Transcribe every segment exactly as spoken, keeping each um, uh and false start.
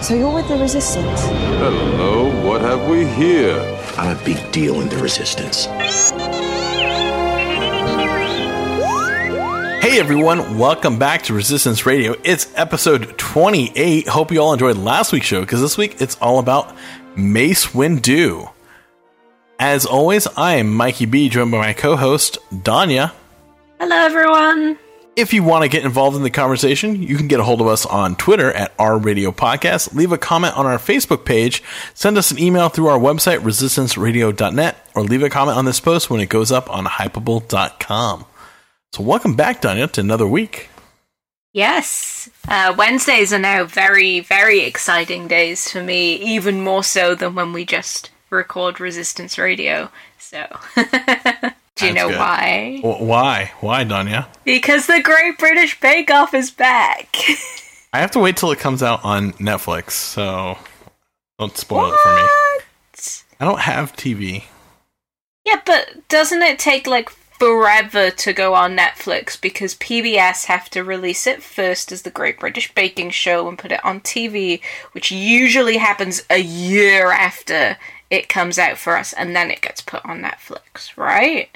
So you're with the Resistance? Hello, what have we here? I'm a big deal in the Resistance. Hey everyone, welcome back to Resistance Radio. It's episode twenty-eight. Hope you all enjoyed last week's show, because this week it's all about Mace Windu. As always, I am Mikey B, joined by my co-host, Danya. Hello everyone. If you want to get involved in the conversation, you can get a hold of us on Twitter at R Radio Podcast, leave a comment on our Facebook page, send us an email through our website, resistance radio dot net, or leave a comment on this post when it goes up on hypable dot com. So welcome back, Danya, to another week. Yes. Uh, Wednesdays are now very, very exciting days for me, even more so than when we just record Resistance Radio. So, do you That's know good. why? W- why? Why, Danya? Because the Great British Bake Off is back. I have to wait till it comes out on Netflix, so don't spoil What? it for me. I don't have T V. Yeah, but doesn't it take, like, forever to go on Netflix because P B S have to release it first as the Great British Baking Show and put it on T V, which usually happens a year after it comes out for us, and then it gets put on Netflix, right?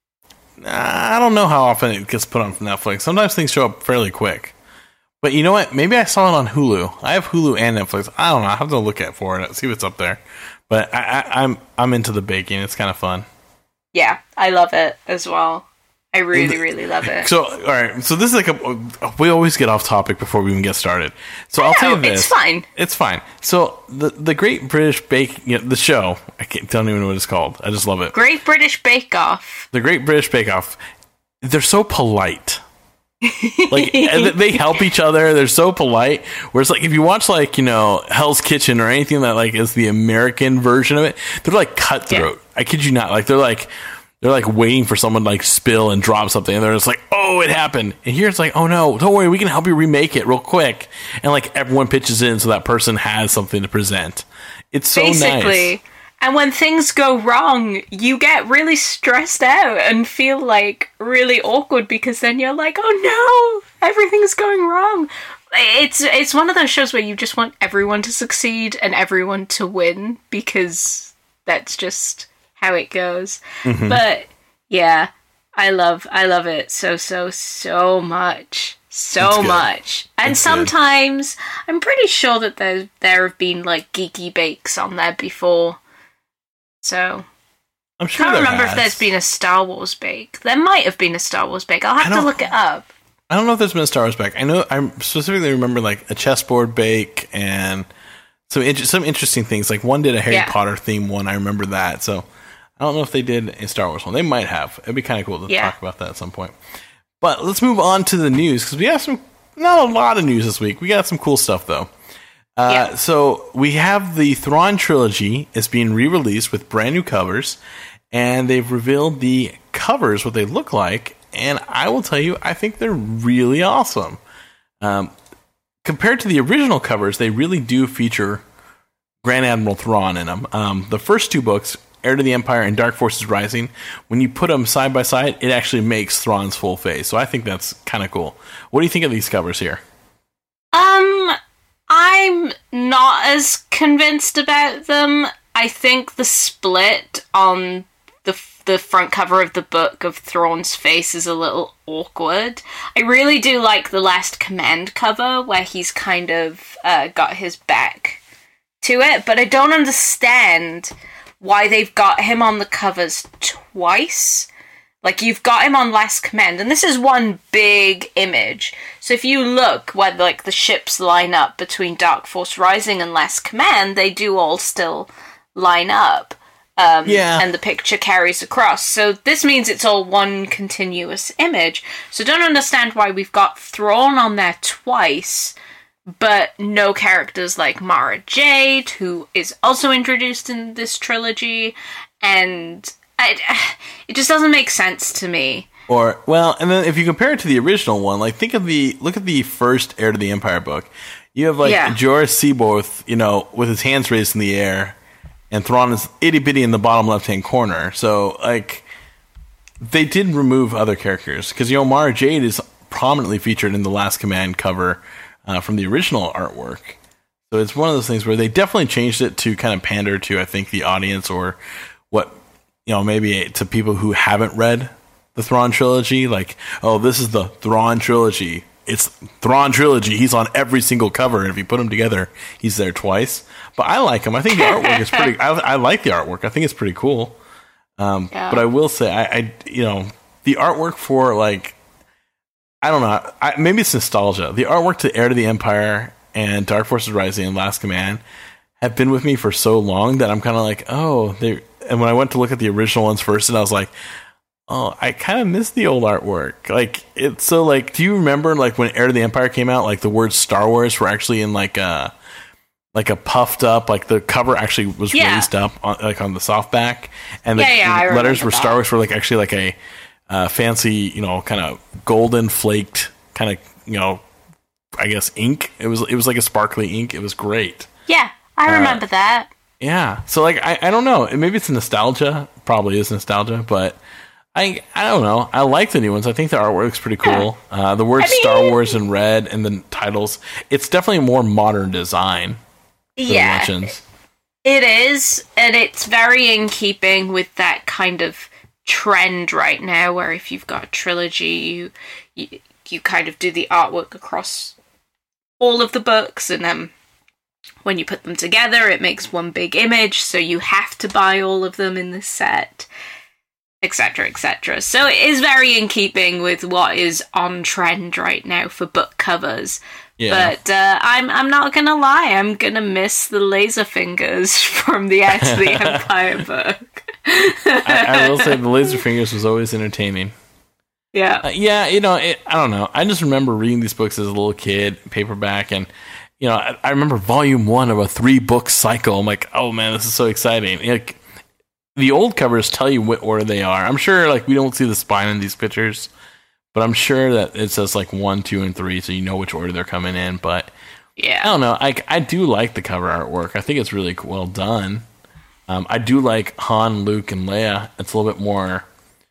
I don't know how often it gets put on Netflix. Sometimes things show up fairly quick. But you know what? Maybe I saw it on Hulu. I have Hulu and Netflix. I don't know. I have to look at for it, see what's up there. But I, I, I'm I'm into the baking. It's kind of fun. Yeah, I love it as well. I really, really love it. So, all right. So this is like a. We always get off topic before we even get started. So I I'll know, tell you this. it's fine. It's fine. So the the Great British Bake, you know, the show. I can't, don't even know what it's called. I just love it. Great British Bake Off. The Great British Bake Off. They're so polite. Like they help each other. They're so polite. Whereas, like, if you watch, like, you know, Hell's Kitchen or anything that, like, is the American version of it, they're like cutthroat. Yeah. I kid you not. Like they're like they're like waiting for someone to, like, spill and drop something, and they're just like, oh, it happened. And here it's like, oh no, don't worry, we can help you remake it real quick. And like everyone pitches in so that person has something to present. It's so Basically. nice. And when things go wrong, you get really stressed out and feel, like, really awkward because then you're like, oh no, everything's going wrong. It's it's one of those shows where you just want everyone to succeed and everyone to win because that's just how it goes. Mm-hmm. But yeah, I love I love it so so so much. So much. And it's sometimes good. I'm pretty sure that there there have been, like, geeky bakes on there before. So, I'm sure I can't remember has. if there's been a Star Wars bake. There might have been a Star Wars bake. I'll have to look it up. I don't know if there's been a Star Wars bake. I know I specifically remember, like, a chessboard bake and some inter- some interesting things. Like, one did a Harry yeah. Potter theme one. I remember that. So I don't know if they did a Star Wars one. They might have. It'd be kind of cool to yeah. talk about that at some point. But let's move on to the news, because we have some not a lot of news this week. We got some cool stuff though. Uh, yeah. So we have the Thrawn trilogy is being re-released with brand new covers, and they've revealed the covers, what they look like, and I will tell you, I think they're really awesome. Um, compared to the original covers, they really do feature Grand Admiral Thrawn in them. Um, the first two books, Heir to the Empire and Dark Forces Rising, when you put them side by side, it actually makes Thrawn's full face. So I think that's kind of cool. What do you think of these covers here? Um... I'm not as convinced about them. I think the split on the the front cover of the book of Thrawn's face is a little awkward. I really do like the Last Command cover, where he's kind of uh, got his back to it, but I don't understand why they've got him on the covers twice. Like, you've got him on Last Command, and this is one big image. So if you look where, like, the ships line up between Dark Force Rising and Last Command, they do all still line up. Um, yeah. And the picture carries across. So this means it's all one continuous image. So don't understand why we've got Thrawn on there twice, but no characters like Mara Jade, who is also introduced in this trilogy, and I, it just doesn't make sense to me. Or, well, and then if you compare it to the original one, like, think of the, look at the first Heir to the Empire book. You have, like, yeah. Joris Seaborth, you know, with his hands raised in the air, and Thrawn is itty-bitty in the bottom left-hand corner. So, like, they did remove other characters, because, you know, Mara Jade is prominently featured in the Last Command cover uh, from the original artwork. So it's one of those things where they definitely changed it to kind of pander to, I think, the audience or what, you know, maybe to people who haven't read the Thrawn trilogy. Like, oh, this is the Thrawn trilogy. It's Thrawn trilogy. He's on every single cover, and if you put them together, he's there twice. But I like him. I think the artwork is pretty. I, I like the artwork. I think it's pretty cool. Um, yeah. But I will say, I, I, you know, the artwork for like, I don't know. I, maybe it's nostalgia. The artwork to Heir to the Empire and Dark Forces Rising and Last Command have been with me for so long that I'm kind of like, oh, they. And when I went to look at the original ones first, and I was like, oh, I kind of miss the old artwork. Like, it's so like, do you remember like when Heir to the Empire came out, like the words Star Wars were actually in like a, like a puffed up, like the cover actually was yeah. raised up on, like on the soft back, and the, yeah, yeah, the letters were that. Star Wars were like actually like a uh, fancy, you know, kind of golden flaked kind of, you know, I guess ink. It was, it was like a sparkly ink. It was great. Yeah, I remember uh, that. Yeah. So like, I, I don't know. Maybe it's nostalgia. Probably is nostalgia, but I I don't know. I like the new ones. I think the artwork's pretty cool. Uh, the word I mean, Star Wars in red and the titles. It's definitely a more modern design. Yeah, it is, and it's very in keeping with that kind of trend right now, where if you've got a trilogy, you you, you kind of do the artwork across all of the books, and then when you put them together, it makes one big image, so you have to buy all of them in the set, etc, et cetera. So it is very in keeping with what is on trend right now for book covers. Yeah. But uh, I'm I'm not gonna lie, I'm gonna miss the laser fingers from the Heir to the Empire book. I, I will say the laser fingers was always entertaining. Yeah, uh, yeah. You know, it, I don't know. I just remember reading these books as a little kid, paperback, and you know, I, I remember volume one of a three book cycle. I'm like, oh man, this is so exciting. Like, the old covers tell you what order they are. I'm sure, like, we don't see the spine in these pictures, but I'm sure that it says like one, two, and three, so you know which order they're coming in. But yeah, I don't know. I, I do like the cover artwork. I think it's really well done. Um, I do like Han, Luke, and Leia. It's a little bit more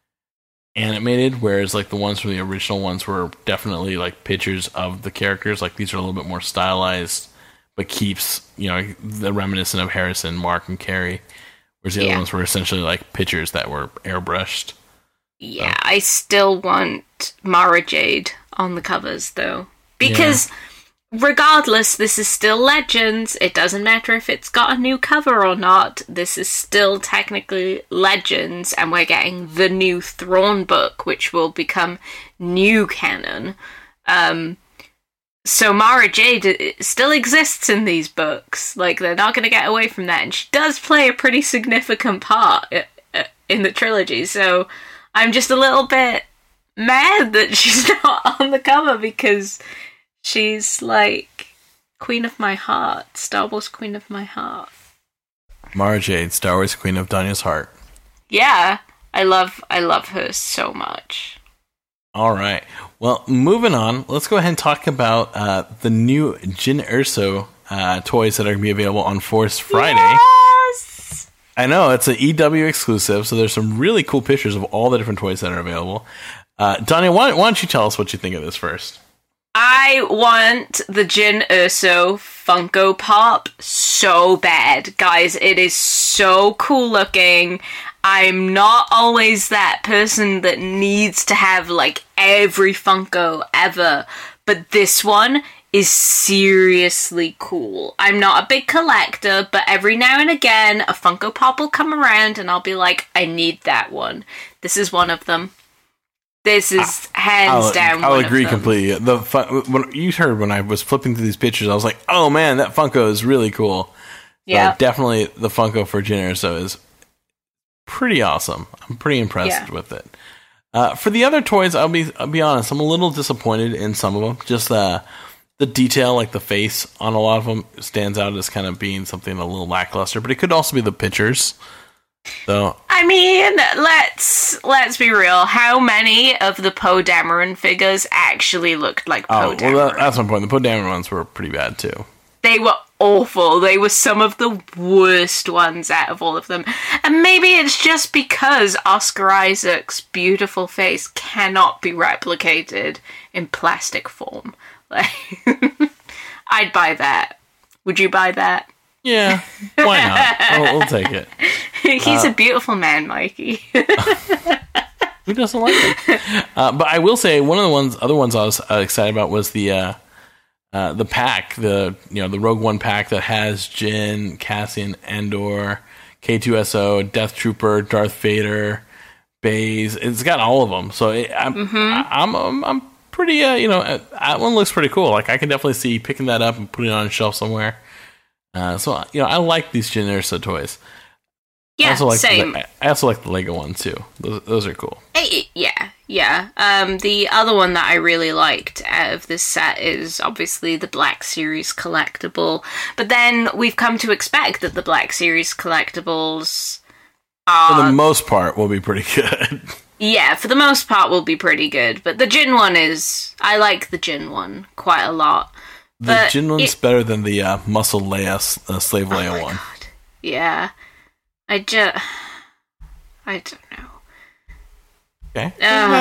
animated, whereas like the ones from the original ones were definitely like pictures of the characters. Like, these are a little bit more stylized, but keeps, you know, the reminiscent of Harrison, Mark, and Carrie. Whereas the yeah. other ones were essentially like pictures that were airbrushed. Yeah, so. I still want Mara Jade on the covers, though. Because yeah. regardless, this is still Legends. It doesn't matter if it's got a new cover or not. This is still technically Legends, and we're getting the new Thrawn book, which will become new canon. Um... So Mara Jade still exists in these books. Like, they're not going to get away from that. And she does play a pretty significant part in the trilogy. So I'm just a little bit mad that she's not on the cover, because she's, like, Queen of my heart. Star Wars Queen of my heart. Mara Jade, Star Wars Queen of Danya's heart. Yeah. I love, I love her so much. All right. Well, moving on, let's go ahead and talk about uh, the new Jyn Erso uh, toys that are going to be available on Force Friday. Yes! I know, it's an E W exclusive, so there's some really cool pictures of all the different toys that are available. Uh, Danya, why, why don't you tell us what you think of this first? I want the Jyn Erso Funko Pop so bad. Guys, it is so cool looking. I'm not always that person that needs to have, like, every Funko ever, but this one is seriously cool. I'm not a big collector, but every now and again, a Funko Pop will come around and I'll be like, I need that one. This is one of them. This is hands I'll, down I'll one agree of them. completely. The fun, when you heard when I was flipping through these pictures, I was like, oh man, that Funko is really cool. So yeah. Definitely the Funko for Jyn Erso is pretty awesome. I'm pretty impressed yeah. with it. Uh, for the other toys, I'll be I'll be honest, I'm a little disappointed in some of them. Just uh, the detail, like the face on a lot of them, stands out as kind of being something a little lackluster. But it could also be the pictures. So I mean, let's let's be real. How many of the Poe Dameron figures actually looked like Poe oh, Dameron? Well, that, that's my point. The Poe Dameron ones were pretty bad too. They were awful. They were some of the worst ones out of all of them. And maybe it's just because Oscar Isaac's beautiful face cannot be replicated in plastic form. Like, I'd buy that Would you buy that? Yeah, why not? we'll, we'll take it. He's uh, a beautiful man, Mikey. Who doesn't like him? Uh, but I will say one of the ones, other ones I was uh, excited about was the uh, uh, the pack, the you know the Rogue One pack that has Jyn, Cassian, Andor, K two S O, Death Trooper, Darth Vader, Baze. It's got all of them. So it, I'm, mm-hmm. I, I'm, I'm I'm pretty uh, you know that one looks pretty cool. Like I can definitely see picking that up and putting it on a shelf somewhere. Uh, so you know, I like these Jyn Erso toys. Yeah, I also like same. The, I also like the Lego ones too. Those, those are cool. Hey, yeah, yeah. Um, the other one that I really liked out of this set is obviously the Black Series collectible. But then we've come to expect that the Black Series collectibles are, for the most part, will be pretty good. Yeah, for the most part, will be pretty good. But the Jyn one is, I like the Jyn one quite a lot. The but Jyn one's it, better than the uh, Muscle Leia, uh, Slave Leia oh one. God. Yeah. I just... I don't know. Okay.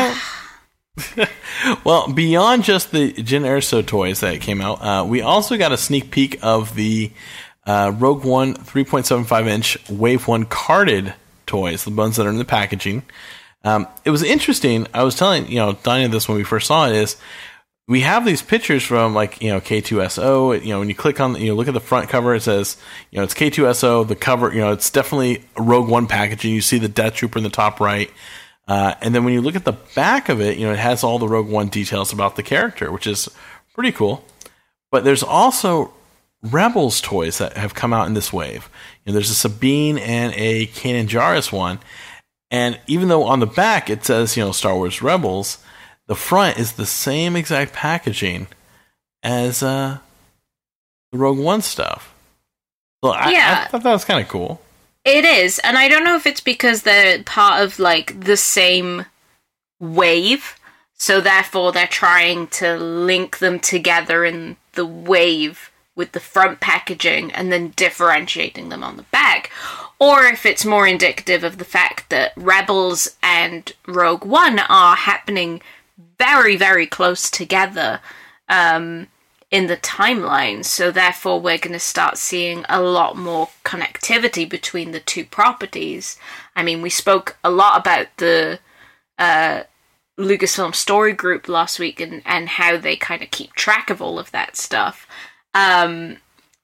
Uh, well, beyond just the Jyn Erso toys that came out, uh, we also got a sneak peek of the uh, Rogue One three point seven five inch Wave one carded toys, the ones that are in the packaging. Um, it was interesting. I was telling, you know, Danya this when we first saw it, is we have these pictures from, like, you know, K two S O. You know, when you click on, you know, look at the front cover, it says, you know, it's K two S O. The cover, you know, it's definitely a Rogue One packaging. You see the Death Trooper in the top right. Uh, and then when you look at the back of it, you know, it has all the Rogue One details about the character, which is pretty cool. But there's also Rebels toys that have come out in this wave. You know, there's a Sabine and a Kanan Jarrus one. And even though on the back it says, you know, Star Wars Rebels, the front is the same exact packaging as uh, the Rogue One stuff. So I, yeah. I thought that was kind of cool. It is, and I don't know if it's because they're part of, like, the same wave, so therefore they're trying to link them together in the wave with the front packaging and then differentiating them on the back. Or if it's more indicative of the fact that Rebels and Rogue One are happening very, very close together um, in the timeline. So therefore we're going to start seeing a lot more connectivity between the two properties. I mean, we spoke a lot about the uh, Lucasfilm Story Group last week and, and how they kind of keep track of all of that stuff. Um,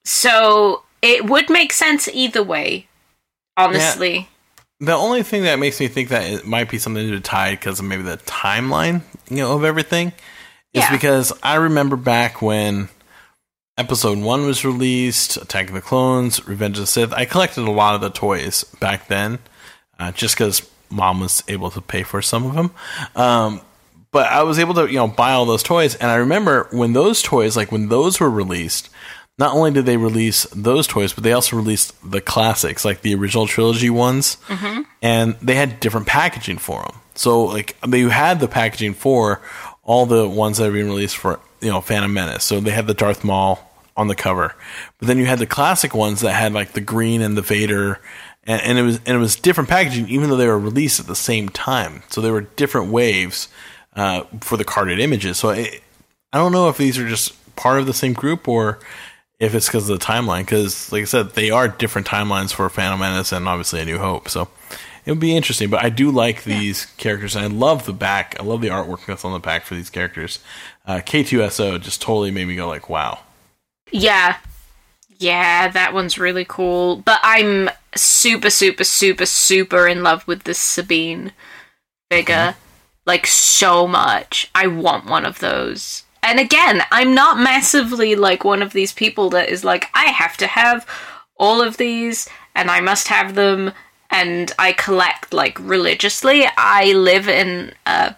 so it would make sense either way, honestly. Yeah. The only thing that makes me think that it might be something to do tied because of maybe the timeline, you know, of everything, is yeah. because I remember back when Episode One was released, Attack of the Clones, Revenge of the Sith. I collected a lot of the toys back then, uh, just because Mom was able to pay for some of them. Um, but I was able to, you know, buy all those toys, and I remember when those toys, like when those were released, not only did they release those toys, but they also released the classics, like the original trilogy ones, mm-hmm. and they had different packaging for them. So, like, they had the packaging for all the ones that have been released for, you know, Phantom Menace. So they had the Darth Maul on the cover, but then you had the classic ones that had like the green and the Vader, and, and it was and it was different packaging, even though they were released at the same time. So there were different waves uh, for the carded images. So it, I don't know if these are just part of the same group or if it's because of the timeline, because, like I said, they are different timelines for Phantom Menace and obviously A New Hope. So it would be interesting. But I do like these yeah. characters, and I love the back. I love the artwork that's on the back for these characters. Uh, K two S O just totally made me go like, wow. Yeah. Yeah, that one's really cool. But I'm super, super, super, super in love with this Sabine figure. Mm-hmm. Like, so much. I want one of those. And again, I'm not massively like one of these people that is like, I have to have all of these and I must have them and I collect like religiously. I live in uh,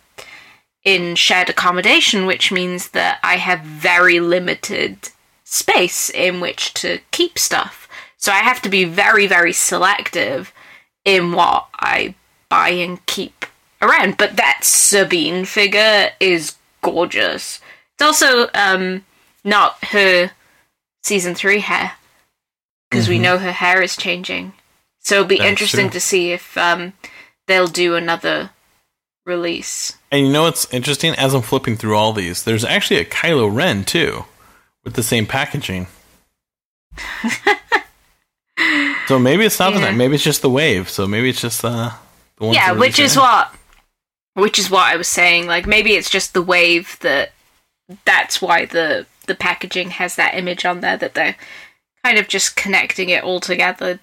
in shared accommodation, which means that I have very limited space in which to keep stuff. So I have to be very, very selective in what I buy and keep around. But that Sabine figure is gorgeous. It's also um, not her season three hair, because mm-hmm. we know her hair is changing. So it'll be That's interesting true. to see if um, they'll do another release. And you know what's interesting? As I'm flipping through all these, there's actually a Kylo Ren, too, with the same packaging. So maybe it's not Yeah. that. Maybe it's just the wave. So maybe it's just uh, the ones Yeah, that which release is it. what, which is what I was saying. Like maybe it's just the wave that that's why the the packaging has that image on there, that they're kind of just connecting it all together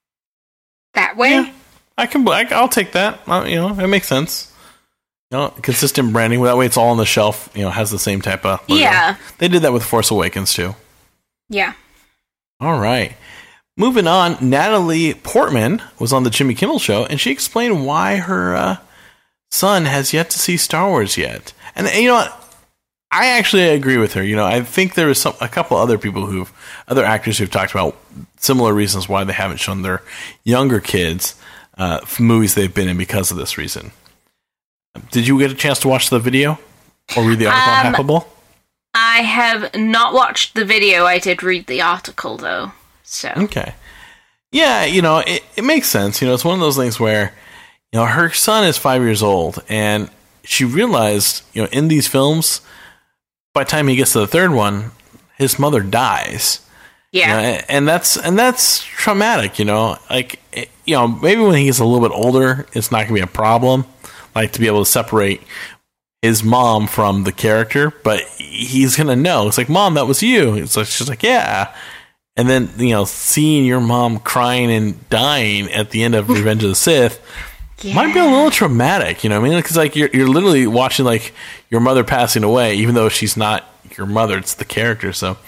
that way. Yeah, I can. I, I'll take that. Uh, you know, it makes sense. You know, consistent branding. That way, it's all on the shelf. You know, has the same type of logo. Yeah. They did that with Force Awakens too. Yeah. All right. Moving on, Natalie Portman was on the Jimmy Kimmel Show, and she explained why her uh, son has yet to see Star Wars yet. And, and you know what? I actually agree with her. You know, I think there was some, a couple other people who've, other actors who've talked about similar reasons why they haven't shown their younger kids uh, movies they've been in because of this reason. Did you get a chance to watch the video or read the article Um, on Hackable? I have not watched the video. I did read the article though. So Okay. Yeah, you know, it, it makes sense. You know, it's one of those things where, you know, her son is five years old, and she realized, you know, in these films, by the time he gets to the third one, his mother dies. yeah. You know, and, and that's and that's traumatic, you know. Like, it, you know, maybe when he gets a little bit older, it's not going to be a problem, like to be able to separate his mom from the character, but he's going to know. It's like, Mom, that was you. It's like, she's like, yeah. And then, you know, seeing your mom crying and dying at the end of Revenge of the Sith Yeah. might be a little traumatic, you know what I mean? Because, like, you're, you're literally watching, like, your mother passing away, even though she's not your mother, it's the character. So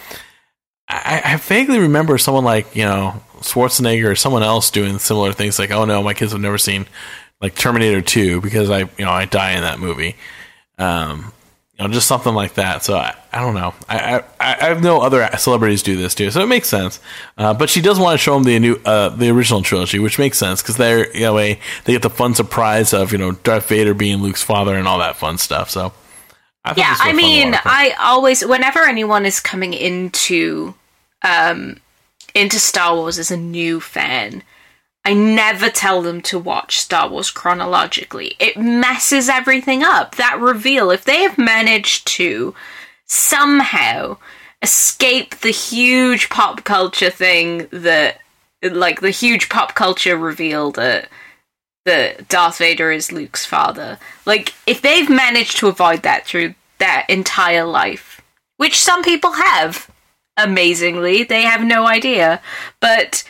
I, I vaguely remember someone like, you know, Schwarzenegger or someone else doing similar things, like, oh, no, my kids have never seen, like, Terminator two because I, you know, I die in that movie. Um, you know, just something like that. So I, I don't know. I, I I have no other celebrities do this too, so it makes sense. Uh, but she does want to show them the new, uh, the original trilogy, which makes sense because they're, you know, a, they get the fun surprise of, you know, Darth Vader being Luke's father and all that fun stuff. So I thought Yeah, this was a I fun mean, little article. I always, whenever anyone is coming into, um, into Star Wars as a new fan, I never tell them to watch Star Wars chronologically. It messes everything up. That reveal, if they have managed to somehow escape the huge pop culture thing that, like the huge pop culture reveal that that Darth Vader is Luke's father. Like, if they've managed to avoid that through their entire life, which some people have, amazingly, they have no idea, but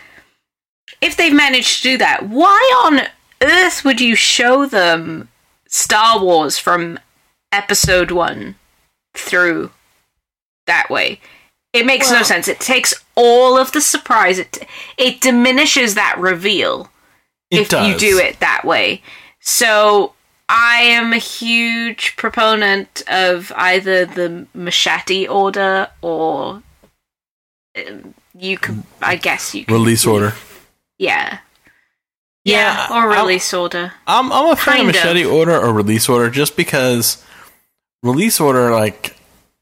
if they've managed to do that, why on earth would you show them Star Wars from episode one through that way? It makes Well- no sense. It takes all of the surprise. It, it diminishes that reveal It if you does. do it that way. So I am a huge proponent of either the Machete order or um, you could, I guess you could Release order. Yeah. Yeah, Yeah, or I'll- release order. I'm I'm a fan Kind of of. machete order or release order just because release order, like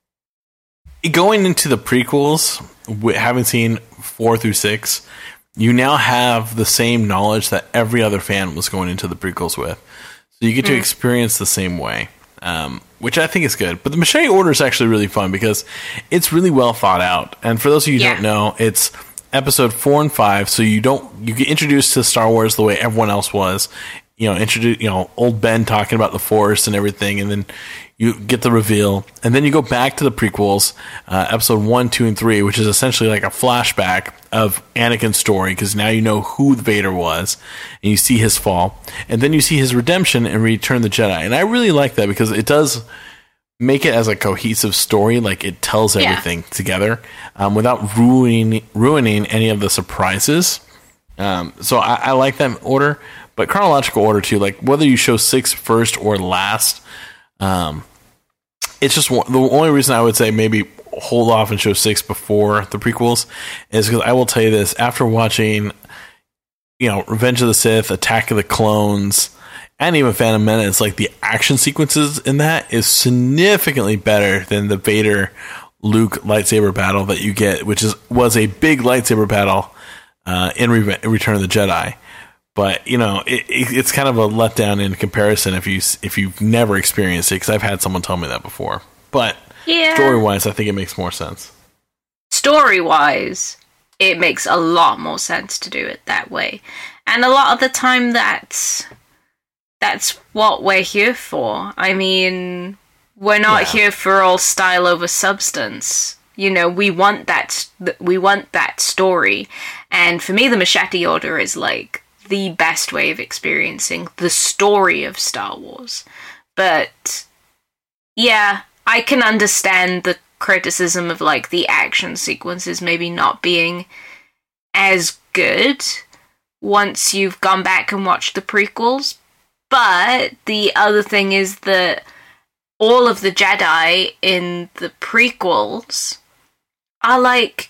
going into the prequels, wi- having seen four through six, you now have the same knowledge that every other fan was going into the prequels with, so you get to Mm. experience the same way, um, which I think is good. But the machete order is actually really fun because it's really well thought out. And for those of you who Yeah. don't know, it's episode four and five, so you don't you get introduced to Star Wars the way everyone else was. You know, introduce you know old Ben talking about the Force and everything, and then you get the reveal, and then you go back to the prequels, uh, episode one, two, and three, which is essentially like a flashback of Anakin's story because now you know who Vader was, and you see his fall, and then you see his redemption and Return of the Jedi, and I really like that because it does make it as a cohesive story, like it tells Yeah. everything together um, without ruining ruining any of the surprises. Um, so I, I like that order, but chronological order too. Like whether you show six first or last, um, it's just one, the only reason I would say maybe hold off and show six before the prequels is because I will tell you this: after watching, you know, Revenge of the Sith, Attack of the Clones, and even Phantom Menace, like the action sequences in that is significantly better than the Vader Luke lightsaber battle that you get, which is was a big lightsaber battle uh, in Re- Return of the Jedi. But you know, it, it, it's kind of a letdown in comparison if you if you've never experienced it, because I've had someone tell me that before. But Yeah. story wise, I think it makes more sense. Story wise, it makes a lot more sense to do it that way. And a lot of the time, that's that's what we're here for. I mean, we're not yeah. here for all style over substance. You know, we want that. We want that story. And for me, the Machete Order is like the best way of experiencing the story of Star Wars. But yeah, I can understand the criticism of like the action sequences maybe not being as good once you've gone back and watched the prequels. But the other thing is that all of the Jedi in the prequels are like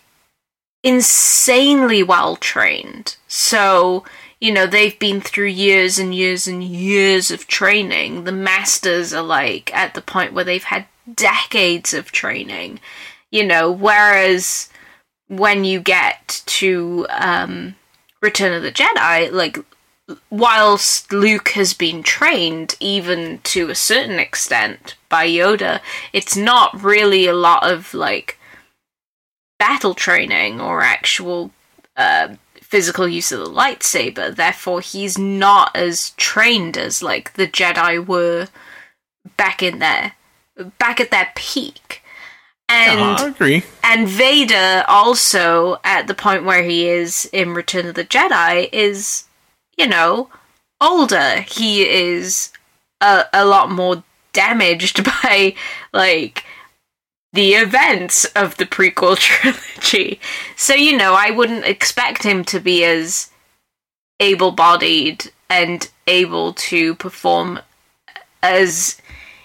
insanely well trained. So, you know, they've been through years and years and years of training. The masters are like at the point where they've had decades of training, you know, whereas when you get to um, Return of the Jedi, like, whilst Luke has been trained, even to a certain extent, by Yoda, it's not really a lot of, like, battle training or actual uh, physical use of the lightsaber. Therefore, he's not as trained as, like, the Jedi were back in their back at their peak. And uh, I agree. And Vader also, at the point where he is in Return of the Jedi, is, you know, older. He is a, a lot more damaged by, like, the events of the prequel trilogy. So, you know, I wouldn't expect him to be as able-bodied and able to perform as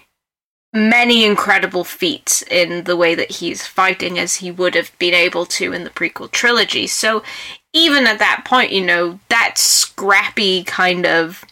many incredible feats in the way that he's fighting as he would have been able to in the prequel trilogy. So even at that point, you know, that scrappy kind of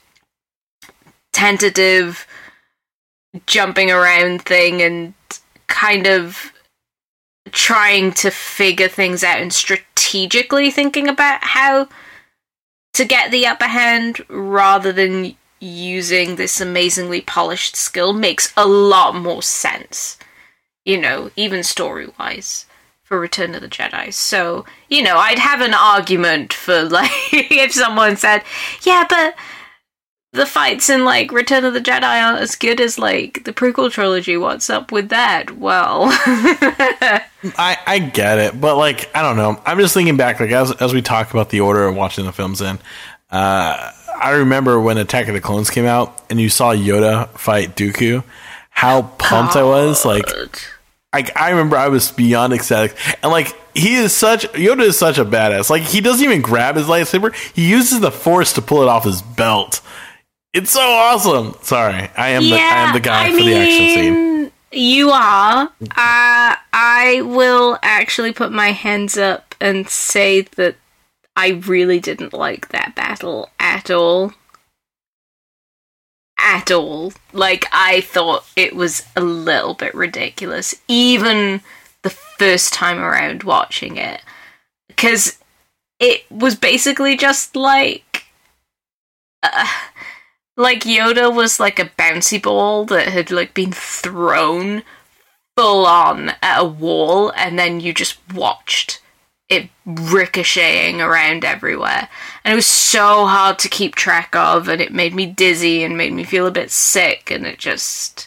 tentative jumping around thing and kind of trying to figure things out and strategically thinking about how to get the upper hand rather than using this amazingly polished skill makes a lot more sense, you know, even story-wise, for Return of the Jedi. So, you know, I'd have an argument for, like, if someone said, yeah, but the fights in, like, Return of the Jedi aren't as good as, like, the prequel trilogy. What's up with that? Well... I, I get it, but, like, I don't know. I'm just thinking back, like, as as we talk about the order of watching the films in, uh... I remember when Attack of the Clones came out and you saw Yoda fight Dooku, how pumped God. I was. Like, I, I remember I was beyond ecstatic. And, like, he is such, Yoda is such a badass. Like, he doesn't even grab his lightsaber. He uses the Force to pull it off his belt. It's so awesome. Sorry, I am, yeah, the, I am the guy I for mean, the action scene. You are. Uh, I will actually put my hands up and say that I really didn't like that battle at all. At all. Like, I thought it was a little bit ridiculous, even the first time around watching it. Because it was basically just like... Uh, like Yoda was like a bouncy ball that had, like, been thrown full on at a wall, and then you just watched it ricocheting around everywhere. And it was so hard to keep track of, and it made me dizzy and made me feel a bit sick, and it just...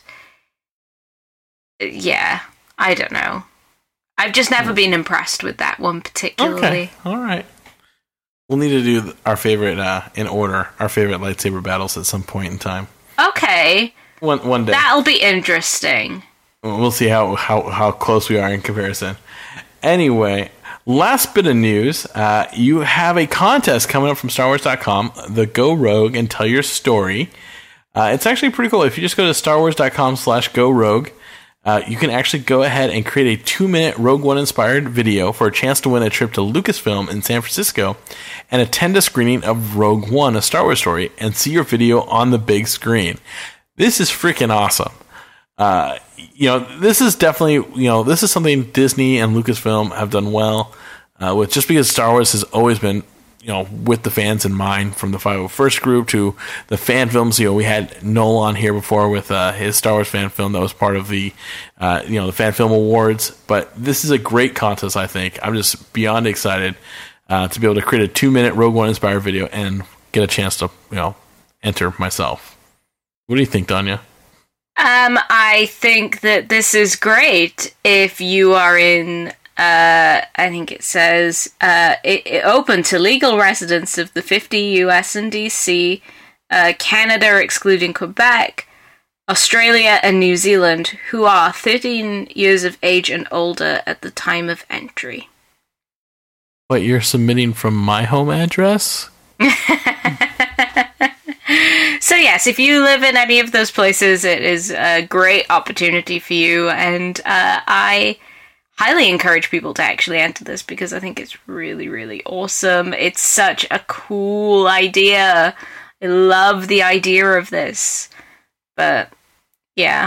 Yeah, I don't know. I've just never been impressed with that one particularly. Okay, alright. We'll need to do our favorite, uh, in order, our favorite lightsaber battles at some point in time. Okay. One one day. That'll be interesting. We'll see how, how, how close we are in comparison. Anyway... Last bit of news, uh, you have a contest coming up from Star Wars dot com, the Go Rogue and Tell Your Story. Uh, it's actually pretty cool. If you just go to Star Wars dot com slash Go Rogue, uh, you can actually go ahead and create a two-minute Rogue One inspired video for a chance to win a trip to Lucasfilm in San Francisco and attend a screening of Rogue One, a Star Wars story, and see your video on the big screen. This is freaking awesome. Uh, you know, this is definitely, you know, this is something Disney and Lucasfilm have done well uh, with, just because Star Wars has always been, you know, with the fans in mind, from the five oh first group to the fan films. You know, we had Noel on here before with uh, his Star Wars fan film that was part of the, uh, you know, the Fan Film Awards. But this is a great contest, I think. I'm just beyond excited uh, to be able to create a two-minute Rogue One inspired video and get a chance to, you know, enter myself. What do you think, Danya? Um, I think that this is great if you are in... Uh, I think it says uh, it, it open to legal residents of the fifty U S and D C, uh, Canada excluding Quebec, Australia and New Zealand, who are thirteen years of age and older at the time of entry. What, you're submitting from my home address? So yes, if you live in any of those places, it is a great opportunity for you, and uh, I... highly encourage people to actually enter this because I think it's really, really awesome. It's such a cool idea. I love the idea of this. But, yeah.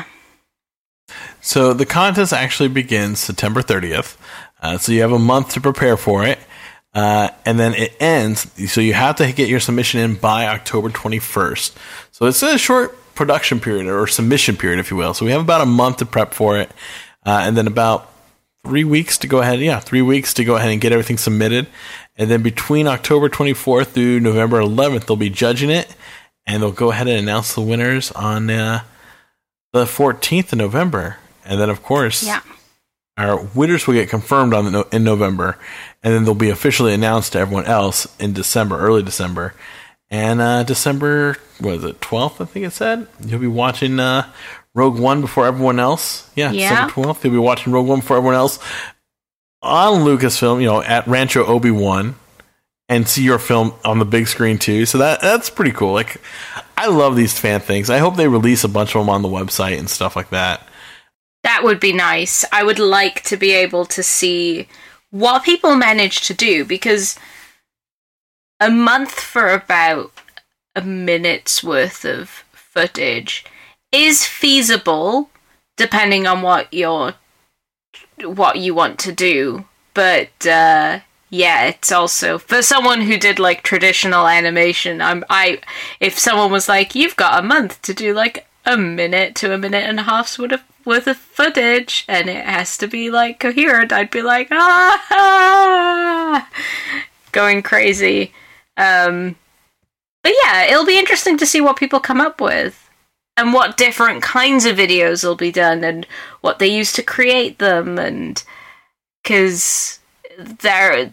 So the contest actually begins September thirtieth. Uh, so you have a month to prepare for it. Uh, and then it ends. So you have to get your submission in by October twenty-first. So it's a short production period, or submission period, if you will. So we have about a month to prep for it. Uh, and then about Three weeks to go ahead, yeah, three weeks to go ahead and get everything submitted. And then between October twenty-fourth through November eleventh, they'll be judging it, and they'll go ahead and announce the winners on uh, the fourteenth of November. And then, of course, yeah. our winners will get confirmed on the no- in November, and then they'll be officially announced to everyone else in December, early December. And uh, December, what is it, twelfth, I think it said? You'll be watching... Uh, Rogue One before everyone else. Yeah, yeah. December twelfth. You'll be watching Rogue One before everyone else on Lucasfilm, you know, at Rancho Obi-Wan, and see your film on the big screen too. So that that's pretty cool. Like, I love these fan things. I hope they release a bunch of them on the website and stuff like that. That would be nice. I would like to be able to see what people manage to do, because a month for about a minute's worth of footage is feasible, depending on what you're, what you want to do. But uh, yeah, it's also for someone who did like traditional animation. I'm I if someone was like, "You've got a month to do like a minute to a minute and a half's worth of worth of footage, and it has to be like coherent," I'd be like, ah, going crazy. Um, but yeah, it'll be interesting to see what people come up with. And what different kinds of videos will be done, and what they use to create them, and because they're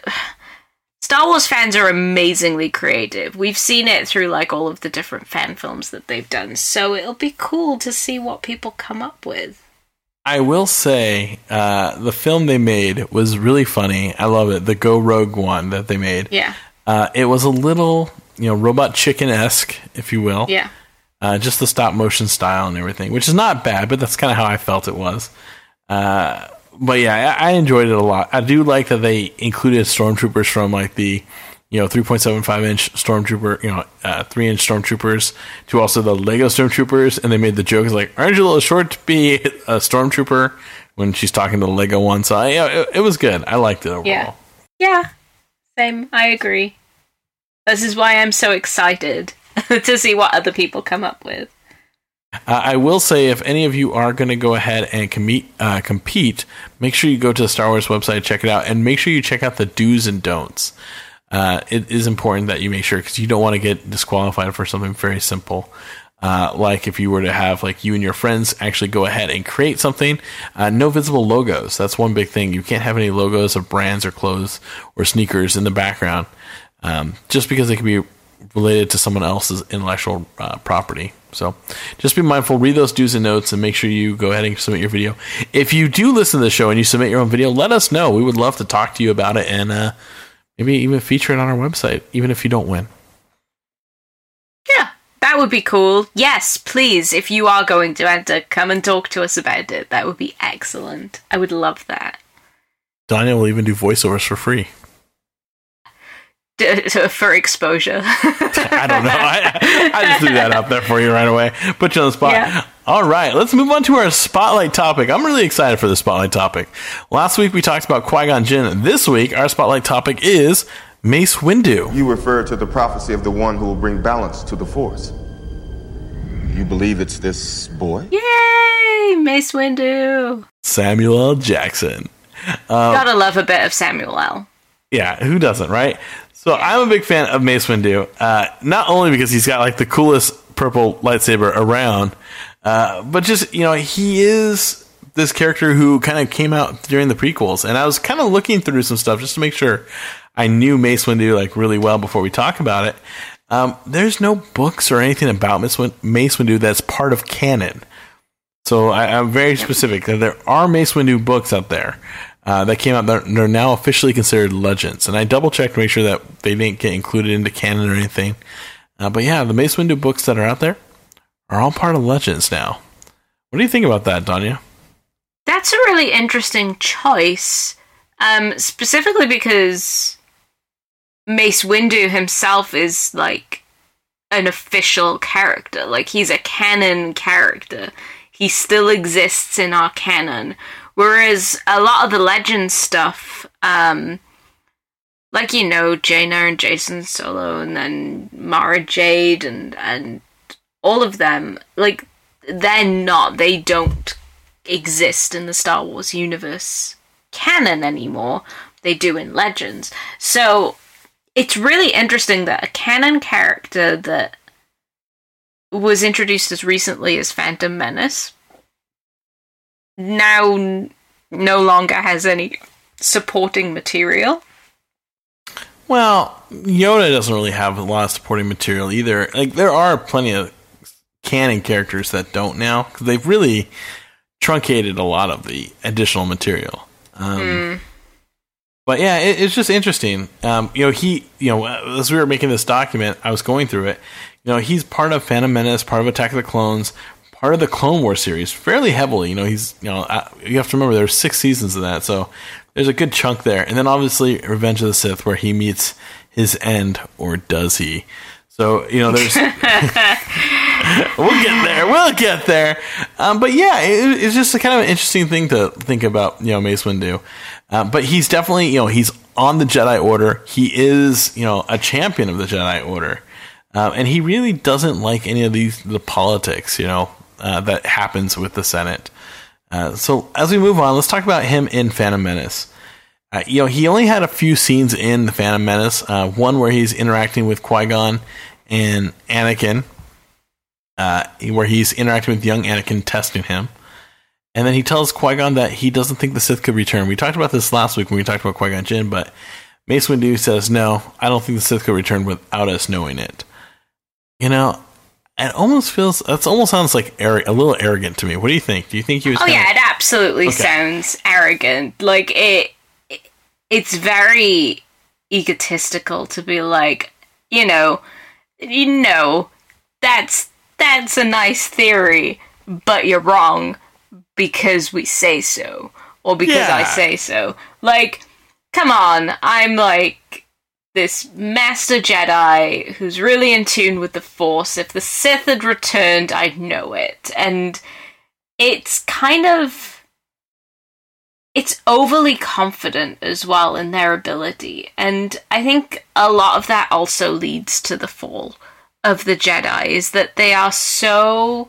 Star Wars fans are amazingly creative. We've seen it through like all of the different fan films that they've done, so it'll be cool to see what people come up with. I will say, uh, the film they made was really funny. I love it. The Go Rogue One that they made. Yeah. Uh, it was a little, you know, Robot Chicken-esque, if you will. Yeah. Uh, just the stop motion style and everything, which is not bad, but that's kind of how I felt it was. Uh, but yeah, I, I enjoyed it a lot. I do like that they included stormtroopers from like the, you know, three point seven five inch stormtrooper, you know, uh, three inch stormtroopers to also the Lego stormtroopers, and they made the joke like, "Aren't you a little short to be a stormtrooper?" when she's talking to the Lego one. So I, yeah, it, it was good. I liked it overall. Yeah, yeah, same. I agree. This is why I'm so excited to see what other people come up with. Uh, I will say, if any of you are going to go ahead and com- uh, compete, make sure you go to the Star Wars website, check it out, and make sure you check out the do's and don'ts. Uh, it is important that you make sure, because you don't want to get disqualified for something very simple. Uh, like if you were to have like you and your friends actually go ahead and create something, uh, no visible logos. That's one big thing. You can't have any logos of brands or clothes or sneakers in the background, um, just because they can be related to someone else's intellectual uh, property. So just be mindful, read those do's and notes, and make sure you go ahead and submit your video. If you do listen to the show and you submit your own video, let us know. We would love to talk to you about it, and uh, maybe even feature it on our website, even if you don't win. Yeah, that would be cool. Yes, please, if you are going to enter, come and talk to us about it. That would be excellent. I would love that. Danya will even do voiceovers for free. D- for exposure. I don't know. I, I just threw that out there for you right away. Put you on the spot. Yeah. All right, let's move on to our spotlight topic. I'm really excited for the spotlight topic. Last week we talked about Qui-Gon Jinn. This week our spotlight topic is Mace Windu. You refer to the prophecy of the one who will bring balance to the Force. You believe it's this boy? Yay, Mace Windu. Samuel L. Jackson. Um, Gotta love a bit of Samuel L. Yeah, who doesn't, right? So I'm a big fan of Mace Windu, uh, not only because he's got like the coolest purple lightsaber around, uh, but just, you know, he is this character who kind of came out during the prequels. And I was kind of looking through some stuff just to make sure I knew Mace Windu like really well before we talk about it. Um, there's no books or anything about Mace Windu that's part of canon. So I, I'm very specific that there are Mace Windu books out there. Uh, that came out, they're, they're now officially considered legends. And I double checked to make sure that they didn't get included into canon or anything. Uh, but yeah, the Mace Windu books that are out there are all part of legends now. What do you think about that, Danya? That's a really interesting choice. Um, specifically because Mace Windu himself is like an official character. Like he's a canon character. He still exists in our canon. Whereas a lot of the legend stuff, um, like, you know, Jaina and Jacen Solo and then Mara Jade and, and all of them, like, they're not, they don't exist in the Star Wars universe canon anymore. They do in Legends. So it's really interesting that a canon character that was introduced as recently as Phantom Menace now n- no longer has any supporting material. Well, Yoda doesn't really have a lot of supporting material either. Like, there are plenty of canon characters that don't now, because they've really truncated a lot of the additional material. Um, mm. But yeah, it, it's just interesting. Um, you know, he, you know, as we were making this document, I was going through it. You know, he's part of Phantom Menace, part of Attack of the Clones, part of the Clone Wars series, fairly heavily. You know, he's, you know, uh, you have to remember there's six seasons of that, so there's a good chunk there. And then obviously Revenge of the Sith, where he meets his end, or does he? So, you know, there's we'll get there, we'll get there. Um, but yeah, it, it's just a kind of an interesting thing to think about, you know, Mace Windu. Uh, but he's definitely, you know, he's on the Jedi Order. He is, you know, a champion of the Jedi Order. Uh, and he really doesn't like any of these the politics, you know, uh, that happens with the Senate. Uh, so as we move on, let's talk about him in Phantom Menace. Uh, you know, he only had a few scenes in the Phantom Menace. Uh, one where he's interacting with Qui-Gon and Anakin, uh, where he's interacting with young Anakin, testing him. And then he tells Qui-Gon that he doesn't think the Sith could return. We talked about this last week when we talked about Qui-Gon Jinn, but Mace Windu says, no, I don't think the Sith could return without us knowing it. You know, it almost feels, it almost sounds like ar- a little arrogant to me. What do you think? Do you think he was Oh, kinda... yeah, it absolutely okay. sounds arrogant. Like, it, it, it's very egotistical to be like, you know, you know, that's, that's a nice theory, but you're wrong because we say so, or because yeah. I say so. Like, come on, I'm like this master Jedi who's really in tune with the Force. If the Sith had returned, I'd know it. And it's kind of, it's overly confident as well in their ability. And I think a lot of that also leads to the fall of the Jedi, is that they are so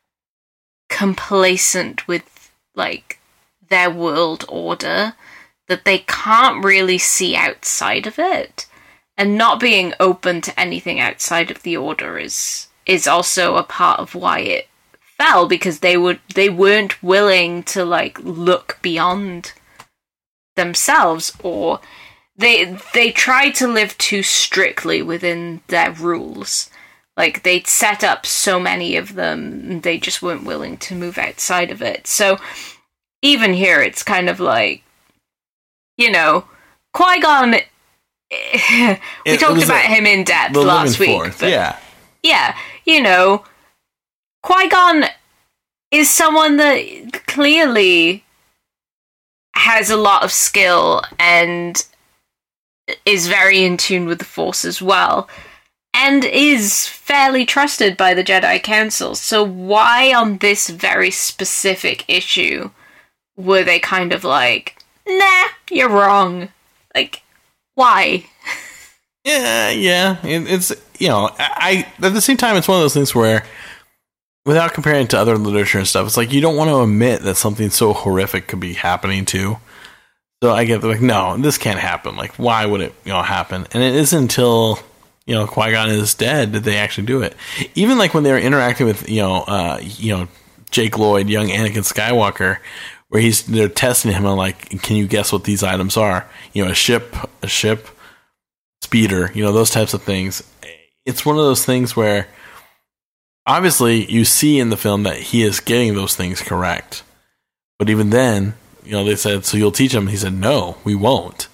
complacent with, like, their world order that they can't really see outside of it. And not being open to anything outside of the Order is is also a part of why it fell, because they would they weren't willing to, like, look beyond themselves, or they they tried to live too strictly within their rules. Like, they'd set up so many of them, they just weren't willing to move outside of it. So even here, it's kind of like, you know, Qui-Gon, we it, talked it about him in depth last week. But yeah. Yeah, you know, Qui-Gon is someone that clearly has a lot of skill and is very in tune with the Force as well, and is fairly trusted by the Jedi Council. So why on this very specific issue were they kind of like, nah, you're wrong? Like, why? Yeah, yeah. It, it's, you know, I, I at the same time, it's one of those things where, without comparing it to other literature and stuff, it's like you don't want to admit that something so horrific could be happening too. So I get like, no, this can't happen. Like, why would it, you know, happen? And it isn't until, you know, Qui-Gon is dead that they actually do it. Even like when they were interacting with, you know, uh, you know, Jake Lloyd, young Anakin Skywalker, where he's they're testing him on like, can you guess what these items are? You know, a ship, a ship, speeder, you know, those types of things. It's one of those things where obviously you see in the film that he is getting those things correct. But even then, you know, they said, so you'll teach him. He said, no, we won't.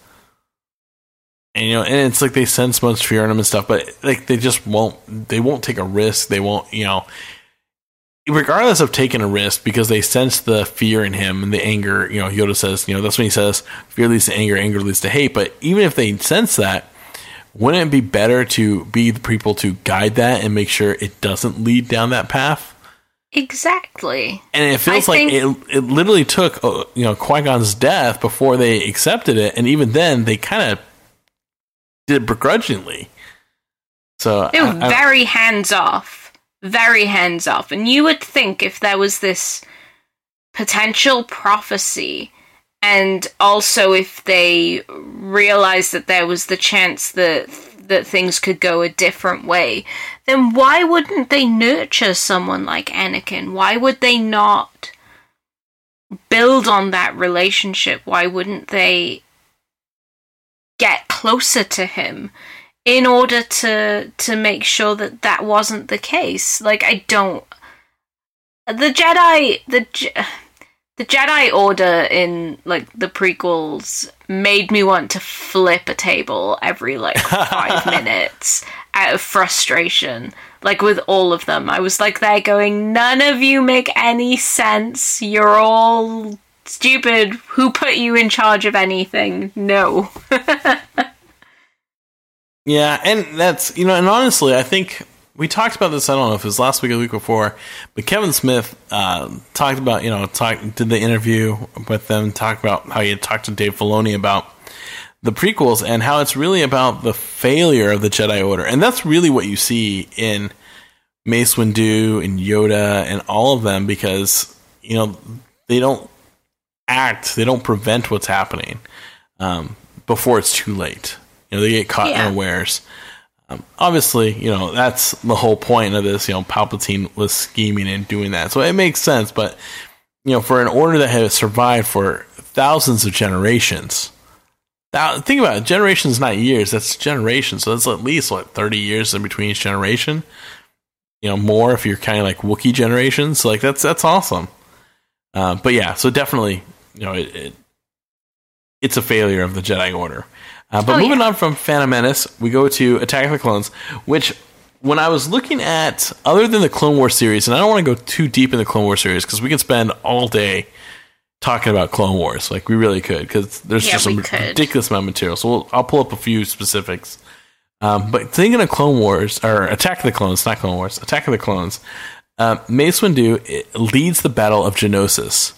And, you know, and it's like they sense much fear in him and stuff, but like they just won't, they won't take a risk. They won't, you know, regardless of taking a risk, because they sense the fear in him and the anger. You know, Yoda says, you know, that's when he says, fear leads to anger, anger leads to hate. But even if they sense that, wouldn't it be better to be the people to guide that and make sure it doesn't lead down that path? Exactly. And it feels I like think- it, it literally took, uh, you know, Qui-Gon's death before they accepted it. And even then, they kind of did it begrudgingly. So they were I, I, very hands off. Very hands off. And you would think if there was this potential prophecy, and also if they realized that there was the chance that that things could go a different way, then why wouldn't they nurture someone like Anakin? Why would they not build on that relationship? Why wouldn't they get closer to him in order to to make sure that that wasn't the case? Like, I don't... The Jedi... The Je- The Jedi Order in, like, the prequels made me want to flip a table every, like, five minutes out of frustration. Like, with all of them. I was, like, there going, none of you make any sense. You're all stupid. Who put you in charge of anything? No. Yeah, and that's, you know, and honestly, I think... We talked about this, I don't know if it was last week or the week before, but Kevin Smith uh, talked about, you know, talk, did the interview with them, talked about how he had talked to Dave Filoni about the prequels and how it's really about the failure of the Jedi Order. And that's really what you see in Mace Windu and Yoda and all of them, because, you know, they don't act, they don't prevent what's happening um, before it's too late. You know, they get caught yeah. unawares. Um, obviously, you know, that's the whole point of this. You know, Palpatine was scheming and doing that. So it makes sense. But, you know, for an order that has survived for thousands of generations, that, think about it, generations, not years, that's generations. So that's at least, what, thirty years in between each generation? You know, more if you're kind of like Wookiee generations. Like, that's that's awesome. Uh, but yeah, so definitely, you know, it, it it's a failure of the Jedi Order. Uh, but oh, moving yeah. on from Phantom Menace, we go to Attack of the Clones, which, when I was looking at, other than the Clone Wars series, and I don't want to go too deep in the Clone Wars series, because we could spend all day talking about Clone Wars. Like, we really could, because there's yeah, just a ridiculous amount of material. So we'll, I'll pull up a few specifics. Um, but thinking of Clone Wars, or Attack of the Clones, not Clone Wars, Attack of the Clones, uh, Mace Windu leads the Battle of Geonosis.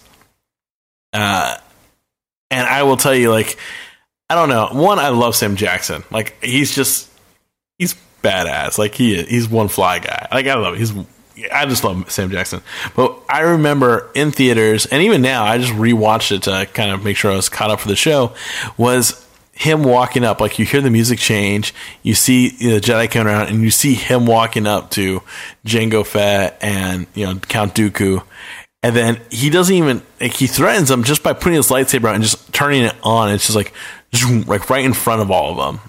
Uh, and I will tell you, like... I don't know. One, I love Sam Jackson. Like, he's just, he's badass. Like, he he's one fly guy. Like, I love it. He's, I just love Sam Jackson. But I remember in theaters, and even now, I just rewatched it to kind of make sure I was caught up for the show, was him walking up. Like, you hear the music change, you see the Jedi coming around, and you see him walking up to Jango Fett and, you know, Count Dooku. And then he doesn't even, like, he threatens them just by putting his lightsaber out and just turning it on. It's just like, like right in front of all of them.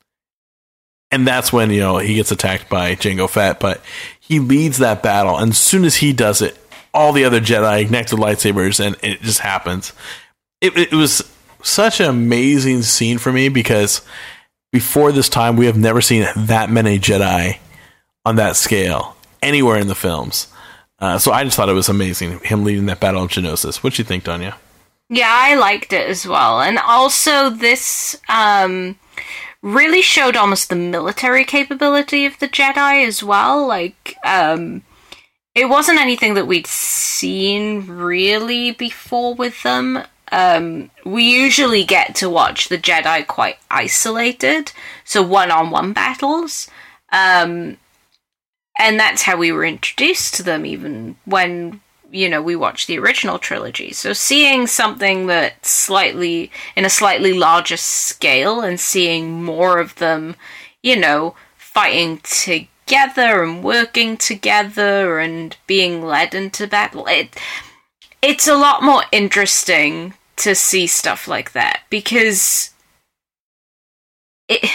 And that's when, you know, he gets attacked by Jango Fett. But he leads that battle. And as soon as he does it, all the other Jedi ignite their lightsabers, and it just happens. It, it was such an amazing scene for me, because before this time, we have never seen that many Jedi on that scale anywhere in the films. Uh, so I just thought it was amazing, him leading that Battle of Geonosis. What do you think, Donya? Yeah, I liked it as well. And also this, um, really showed almost the military capability of the Jedi as well. Like, um, it wasn't anything that we'd seen really before with them. Um, we usually get to watch the Jedi quite isolated, so one-on-one battles. Um, and that's how we were introduced to them, even when, you know, we watched the original trilogy. So seeing something that's slightly, in a slightly larger scale, and seeing more of them, you know, fighting together and working together and being led into battle, it it's a lot more interesting to see stuff like that, because it...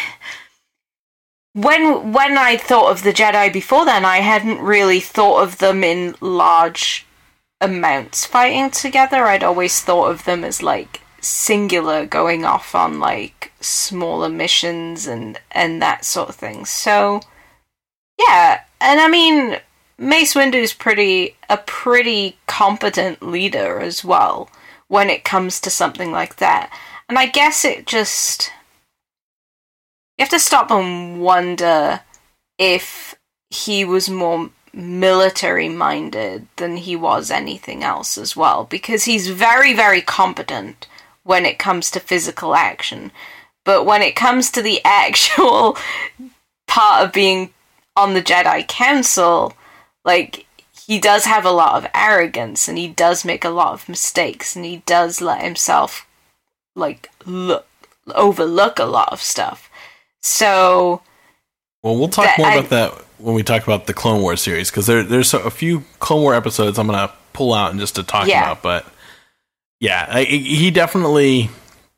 When when I thought of the Jedi before then, I hadn't really thought of them in large amounts fighting together. I'd always thought of them as, like, singular, going off on, like, smaller missions and, and that sort of thing. So, yeah. And I mean, Mace Windu's pretty a pretty competent leader as well when it comes to something like that. And I guess it just... You have to stop and wonder if he was more military-minded than he was anything else as well, because he's very, very competent when it comes to physical action. But when it comes to the actual part of being on the Jedi Council, like, he does have a lot of arrogance, and he does make a lot of mistakes, and he does let himself, like, look, overlook a lot of stuff. So, well, we'll talk more I, about that when we talk about the Clone Wars series, because there, there's a few Clone War episodes I'm going to pull out and just to talk yeah. about. But yeah, I, he definitely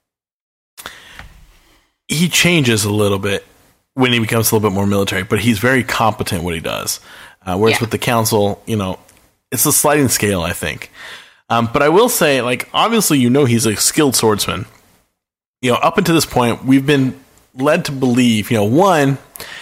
he changes a little bit when he becomes a little bit more military, but he's very competent what he does. Uh, whereas yeah. with the Council, you know, it's a sliding scale, I think. Um, but I will say, like, obviously, you know, he's a skilled swordsman. You know, up until this point, we've been led to believe, you know, one,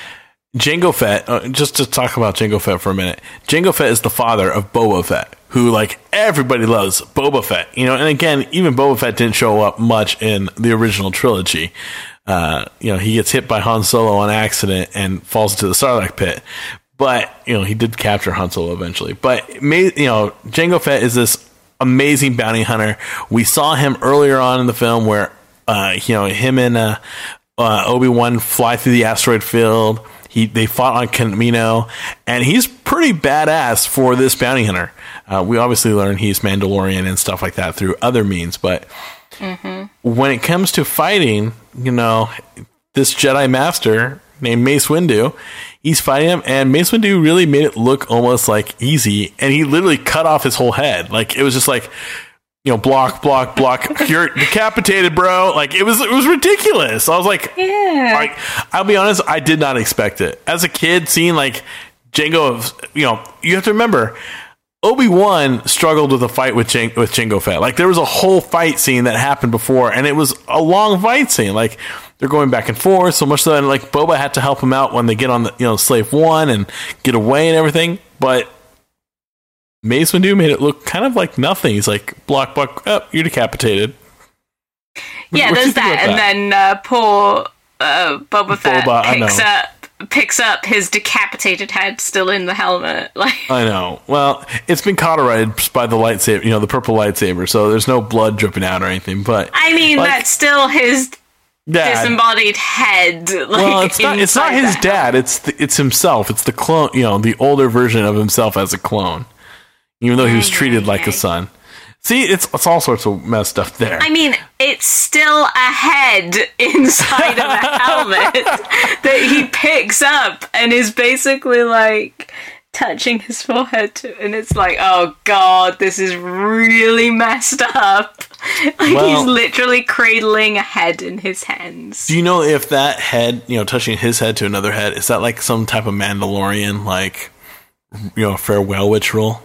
Jango Fett, uh, just to talk about Jango Fett for a minute, Jango Fett is the father of Boba Fett, who, like, everybody loves Boba Fett, you know, and again, even Boba Fett didn't show up much in the original trilogy. Uh, you know, he gets hit by Han Solo on accident and falls into the Sarlacc pit, but, you know, he did capture Han Solo eventually, but, you know, Jango Fett is this amazing bounty hunter. We saw him earlier on in the film where, uh, you know, him and, uh, Uh, Obi-Wan fly through the asteroid field. He they fought on Kamino, and he's pretty badass for this bounty hunter. Uh, we obviously learn he's Mandalorian and stuff like that through other means, but mm-hmm. when it comes to fighting, you know, this Jedi Master named Mace Windu, he's fighting him, and Mace Windu really made it look almost like easy, and he literally cut off his whole head. Like, it was just like, you know, block, block, block. You're decapitated, bro. Like, it was, it was ridiculous. I was like, yeah. Like, I'll be honest, I did not expect it. As a kid, seeing like Jango, you know, you have to remember, Obi-Wan struggled with a fight with Jang- with Jango Fett. Like, there was a whole fight scene that happened before, and it was a long fight scene. Like, they're going back and forth so much so that, like, Boba had to help him out when they get on the, you know, Slave One and get away and everything. But Mace Windu made it look kind of like nothing. He's like, block, block, oh, you're decapitated. Yeah, there's that. And that? then uh, poor uh, Boba Fett Boba, picks up picks up his decapitated head still in the helmet. Like, I know. Well, it's been cauterized by the lightsaber, you know, the purple lightsaber, so there's no blood dripping out or anything. But I mean, like, that's still his dad. Disembodied head. Like, well, it's not. It's not his dad. It's the, it's himself. It's the clone. You know, the older version of himself as a clone. Even though he was treated like a son. See, it's it's all sorts of messed up there. I mean, it's still a head inside of a helmet that he picks up and is basically, like, touching his forehead to, and it's like, oh god, this is really messed up. Like, well, he's literally cradling a head in his hands. Do you know if that head, you know, touching his head to another head, is that like some type of Mandalorian, like, you know, farewell ritual?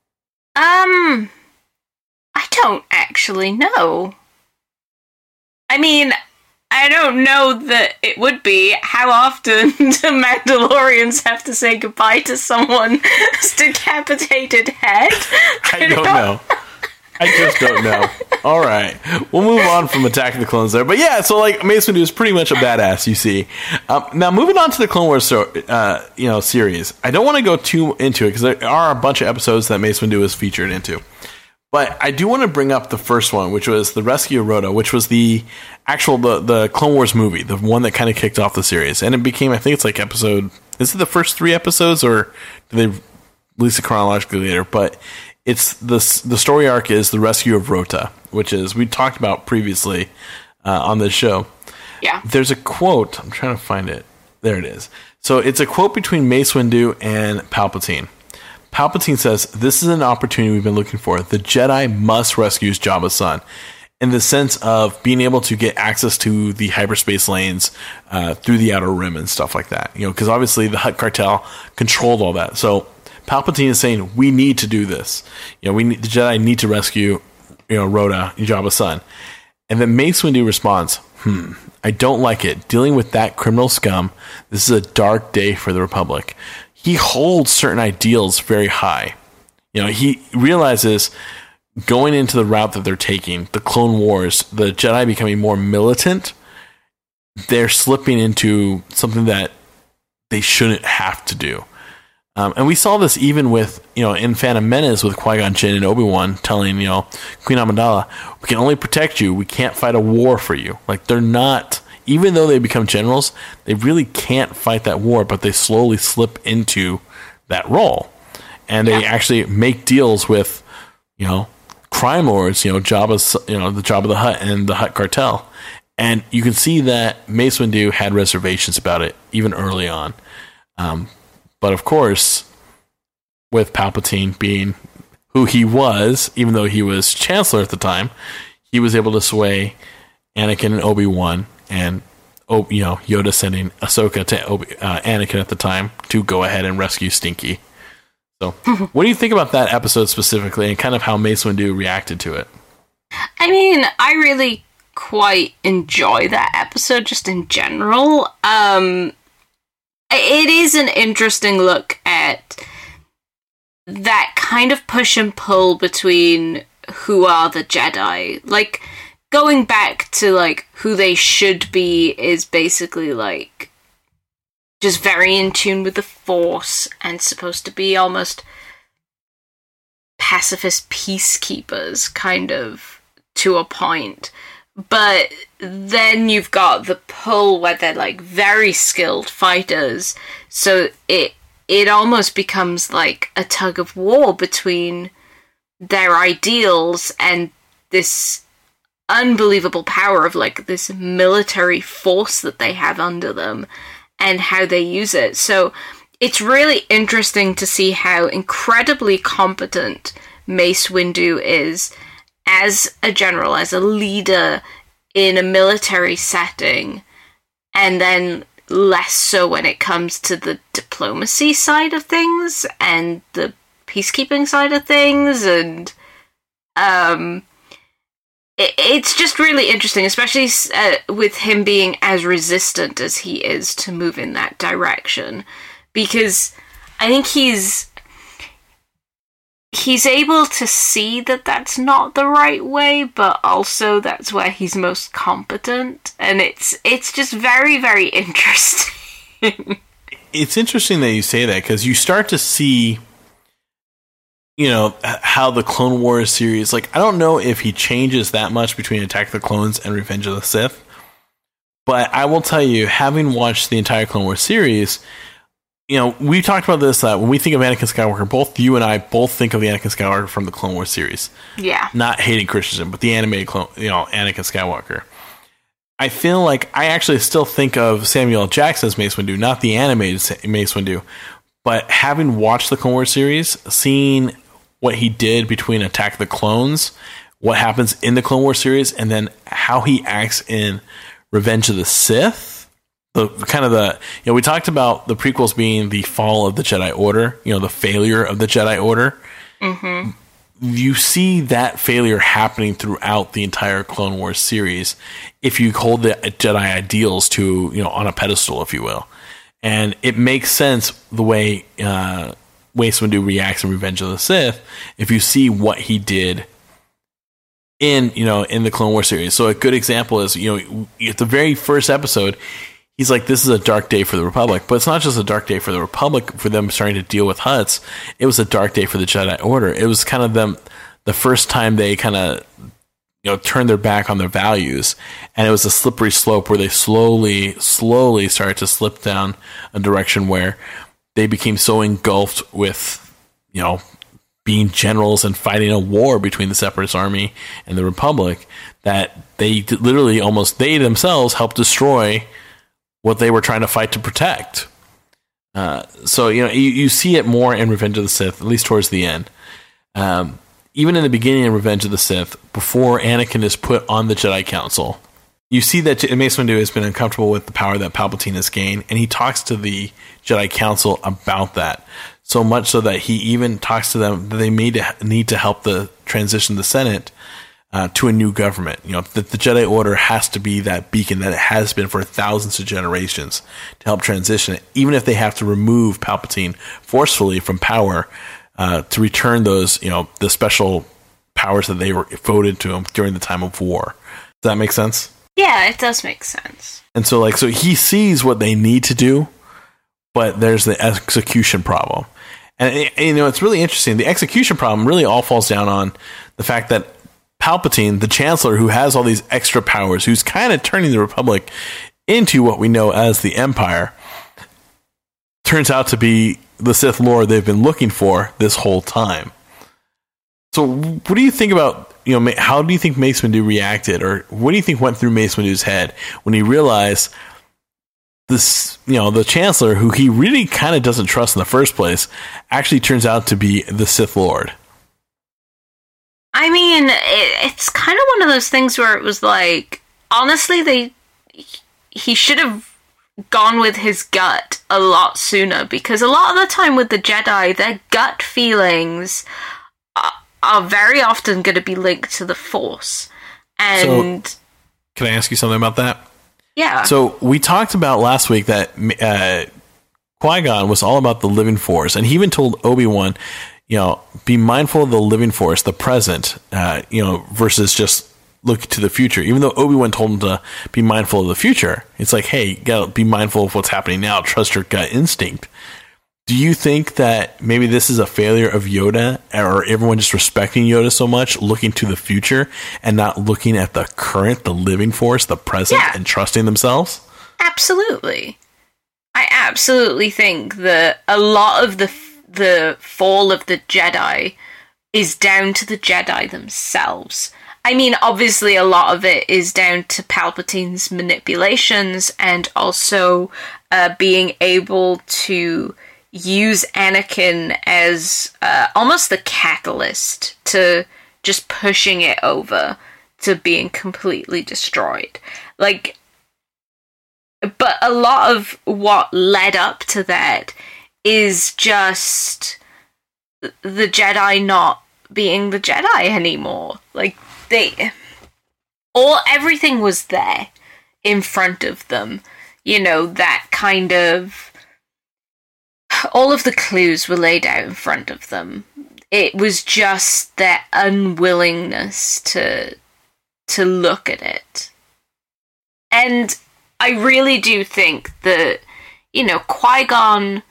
Um, I don't actually know. I mean, I don't know that it would be. How often do Mandalorians have to say goodbye to someone's decapitated head? I, I don't, don't know. I just don't know. All right, we'll move on from Attack of the Clones there. But yeah, so like Mace Windu is pretty much a badass, you see. Um, now moving on to the Clone Wars, so, uh, you know, series. I don't want to go too into it because there are a bunch of episodes that Mace Windu is featured into. But I do want to bring up the first one, which was the Rescue of Rota, which was the actual the the Clone Wars movie, the one that kind of kicked off the series, and it became, I think it's like episode. Is it the first three episodes, or do they release it chronologically later? But it's the the story arc is the Rescue of Rota, which is we talked about previously uh, on this show. Yeah. There's a quote. I'm trying to find it. There it is. So it's a quote between Mace Windu and Palpatine. Palpatine says, "This is an opportunity we've been looking for. The Jedi must rescue Jabba's son." In the sense of being able to get access to the hyperspace lanes uh, through the Outer Rim and stuff like that. You know, because obviously the Hutt cartel controlled all that. So Palpatine is saying, we need to do this. You know, we need, the Jedi need to rescue, you know, Rhoda, Jabba's son. And then Mace Windu responds, hmm, I don't like it. Dealing with that criminal scum, this is a dark day for the Republic. He holds certain ideals very high. You know, he realizes going into the route that they're taking, the Clone Wars, the Jedi becoming more militant, they're slipping into something that they shouldn't have to do. Um, and we saw this even with, you know, in Phantom Menace with Qui-Gon Jinn and Obi-Wan telling, you know, Queen Amidala, we can only protect you. We can't fight a war for you. Like, they're not, even though they become generals, they really can't fight that war, but they slowly slip into that role. And they yeah. actually make deals with, you know, crime lords, you know, Jabba's, you know, the Jabba the Hutt and the Hutt cartel. And you can see that Mace Windu had reservations about it even early on. Um, but of course, with Palpatine being who he was, even though he was Chancellor at the time, he was able to sway Anakin and Obi-Wan, and you know, Yoda sending Ahsoka to Obi- uh, Anakin at the time to go ahead and rescue Stinky. So, what do you think about that episode specifically, and kind of how Mace Windu reacted to it? I mean, I really quite enjoy that episode, just in general. Um, it is an interesting look at that kind of push and pull between who are the Jedi. Like, going back to, like, who they should be is basically, like, just very in tune with the Force and supposed to be almost pacifist peacekeepers, kind of, to a point. But then you've got the pull where they're, like, very skilled fighters, so it it almost becomes like a tug of war between their ideals and this unbelievable power of, like, this military force that they have under them, and how they use it. So it's really interesting to see how incredibly competent Mace Windu is as a general, as a leader in a military setting, and then less so when it comes to the diplomacy side of things and the peacekeeping side of things. And um, it, it's just really interesting, especially uh, with him being as resistant as he is to move in that direction, because I think he's he's able to see that that's not the right way, but also that's where he's most competent, and it's it's just very, very interesting. It's interesting that you say that, because you start to see, you know, how the Clone Wars series, like, I don't know if he changes that much between Attack of the Clones and Revenge of the Sith, but I will tell you, having watched the entire Clone Wars series, you know, we talked about this, that uh, when we think of Anakin Skywalker, both you and I both think of the Anakin Skywalker from the Clone Wars series. Yeah. Not Hayden Christensen, but the animated clone, you know, Anakin Skywalker. I feel like I actually still think of Samuel L. Jackson as Mace Windu, not the animated Mace Windu. But having watched the Clone Wars series, seeing what he did between Attack of the Clones, what happens in the Clone Wars series, and then how he acts in Revenge of the Sith, the kind of the, you know, we talked about the prequels being the fall of the Jedi Order, you know, the failure of the Jedi Order. Mm-hmm. You see that failure happening throughout the entire Clone Wars series if you hold the Jedi ideals to, you know, on a pedestal, if you will. And it makes sense the way uh, Mace Windu reacts in Revenge of the Sith if you see what he did in, you know, in the Clone Wars series. So a good example is, you know, at the very first episode, he's like, this is a dark day for the Republic. But it's not just a dark day for the Republic, for them starting to deal with Hutts. It was a dark day for the Jedi Order. It was kind of them, the first time they kind of, you know, turned their back on their values. And it was a slippery slope where they slowly, slowly started to slip down a direction where they became so engulfed with, you know, being generals and fighting a war between the Separatist army and the Republic, that they literally almost, they themselves helped destroy what they were trying to fight to protect. Uh, so, you know, you, you see it more in Revenge of the Sith, at least towards the end. Um, even in the beginning of Revenge of the Sith, before Anakin is put on the Jedi Council, you see that Mace Windu has been uncomfortable with the power that Palpatine has gained, and he talks to the Jedi Council about that. So much so that he even talks to them that they may need to help the transition the Senate uh, to a new government. You know, that the Jedi Order has to be that beacon that it has been for thousands of generations to help transition it, even if they have to remove Palpatine forcefully from power uh, to return those, you know, the special powers that they were voted to him during the time of war. Does that make sense? Yeah, it does make sense. And so, like, so he sees what they need to do, but there's the execution problem. And, you know, it's really interesting. The execution problem really all falls down on the fact that Palpatine, the Chancellor, who has all these extra powers, who's kind of turning the Republic into what we know as the Empire, turns out to be the Sith Lord they've been looking for this whole time. So what do you think about, you know, how do you think Mace Windu reacted, or what do you think went through Mace Windu's head when he realized this, you know, the Chancellor, who he really kind of doesn't trust in the first place, actually turns out to be the Sith Lord? I mean, it, it's kind of one of those things where it was like, honestly, they he should have gone with his gut a lot sooner, because a lot of the time with the Jedi, their gut feelings are, are very often going to be linked to the Force. And so, can I ask you something about that? Yeah. So we talked about last week that uh, Qui-Gon was all about the living Force, and he even told Obi-Wan, you know, be mindful of the living Force, the present, uh, you know, versus just look to the future. Even though Obi-Wan told him to be mindful of the future, it's like, hey, you gotta be mindful of what's happening now. Trust your gut instinct. Do you think that maybe this is a failure of Yoda, or everyone just respecting Yoda so much, looking to the future and not looking at the current, the living Force, the present, yeah, and trusting themselves? Absolutely. I absolutely think that a lot of the the fall of the Jedi is down to the Jedi themselves. I mean, obviously a lot of it is down to Palpatine's manipulations, and also uh, being able to use Anakin as uh, almost the catalyst to just pushing it over to being completely destroyed. Like, but a lot of what led up to that is just the Jedi not being the Jedi anymore. Like, they... All, everything was there in front of them. You know, that kind of... All of the clues were laid out in front of them. It was just their unwillingness to to look at it. And I really do think that, you know, Qui-Gon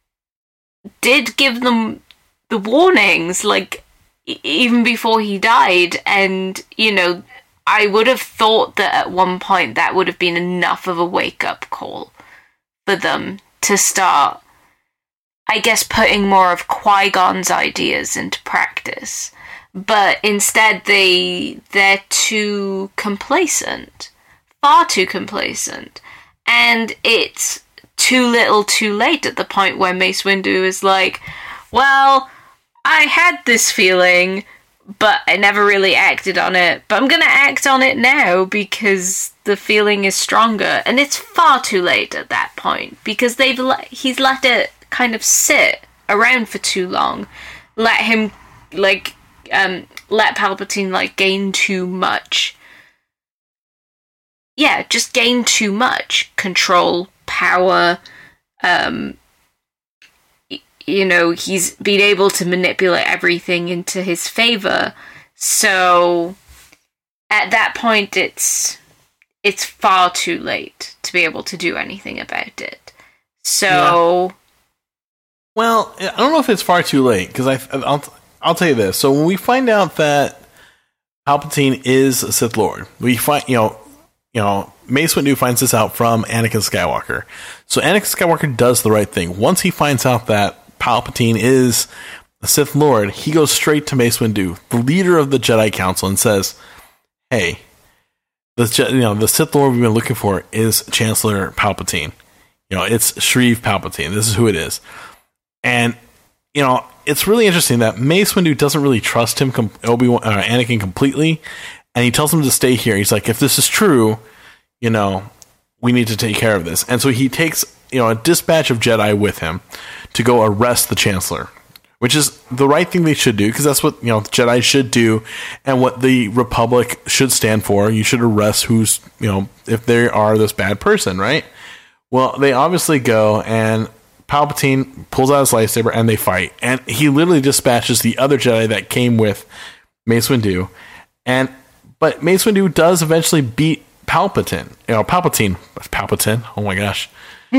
did give them the warnings, like, e- even before he died. And, you know, I would have thought that at one point that would have been enough of a wake-up call for them to start, I guess, putting more of Qui-Gon's ideas into practice. But instead they, they're too complacent. Far too complacent. And it's too little too late at the point where Mace Windu is like, well, I had this feeling, but I never really acted on it. But I'm going to act on it now because the feeling is stronger. And it's far too late at that point, because they've le- he's let it kind of sit around for too long. Let him, like, um, let Palpatine, like, gain too much. Yeah, just gain too much control, power. Um, y- you know, he's been able to manipulate everything into his favor. So, at that point, it's it's far too late to be able to do anything about it. So, yeah. Well, I don't know if it's far too late because I I'll I'll tell you this. So when we find out that Palpatine is a Sith Lord, we find you know you know Mace Windu finds this out from Anakin Skywalker. So Anakin Skywalker does the right thing. Once he finds out that Palpatine is a Sith Lord, he goes straight to Mace Windu, the leader of the Jedi Council, and says, "Hey, the you know the Sith Lord we've been looking for is Chancellor Palpatine. You know, it's Sheev Palpatine. This is who it is." And you know, it's really interesting that Mace Windu doesn't really trust him, Obi-Wan, uh, Anakin, completely, and he tells him to stay here. He's like, "If this is true, you know, we need to take care of this." And so he takes you know a dispatch of Jedi with him to go arrest the Chancellor, which is the right thing they should do, because that's what you know Jedi should do, and what the Republic should stand for. You should arrest who's you know if they are this bad person, right? Well, they obviously go, and Palpatine pulls out his lightsaber, and they fight, and he literally dispatches the other Jedi that came with Mace Windu, and but Mace Windu does eventually beat Palpatine. You know, Palpatine, Palpatine. Oh my gosh. uh,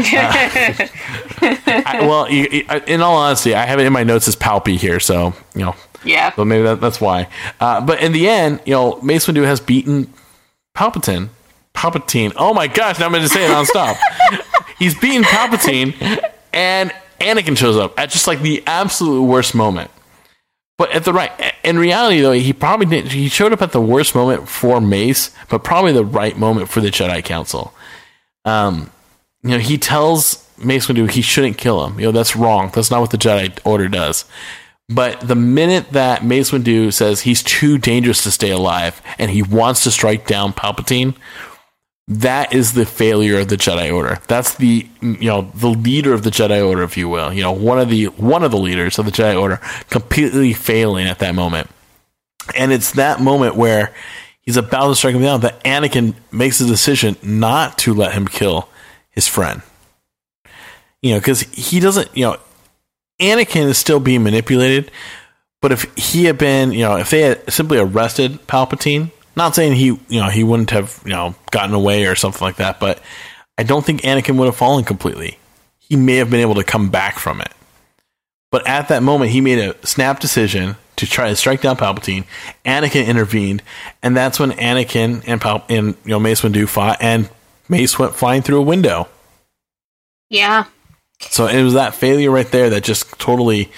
I, well, you, you, in all honesty, I have it in my notes as Palpy here, so you know, yeah. So maybe that, that's why. Uh, but in the end, you know, Mace Windu has beaten Palpatine. Palpatine. Oh my gosh! Now I'm going to say it nonstop. He's beaten Palpatine, and Anakin shows up at just like the absolute worst moment. But at the right, in reality, though, he probably didn't, he showed up at the worst moment for Mace, but probably the right moment for the Jedi Council. Um. You know, he tells Mace Windu he shouldn't kill him. You know, that's wrong. That's not what the Jedi Order does. But the minute that Mace Windu says he's too dangerous to stay alive and he wants to strike down Palpatine, that is the failure of the Jedi Order. That's the you know the leader of the Jedi Order, if you will. You know, one of the one of the leaders of the Jedi Order completely failing at that moment. And it's that moment where he's about to strike him down that Anakin makes a decision not to let him kill his friend. You know, because he doesn't, you know, Anakin is still being manipulated, but if he had been, you know, if they had simply arrested Palpatine, not saying he, you know, he wouldn't have, you know, gotten away or something like that, but I don't think Anakin would have fallen completely. He may have been able to come back from it. But at that moment, he made a snap decision to try to strike down Palpatine. Anakin intervened, and that's when Anakin and, Pal- and you know, Mace Windu fought, and Mace went flying through a window. Yeah. So it was that failure right there that just totally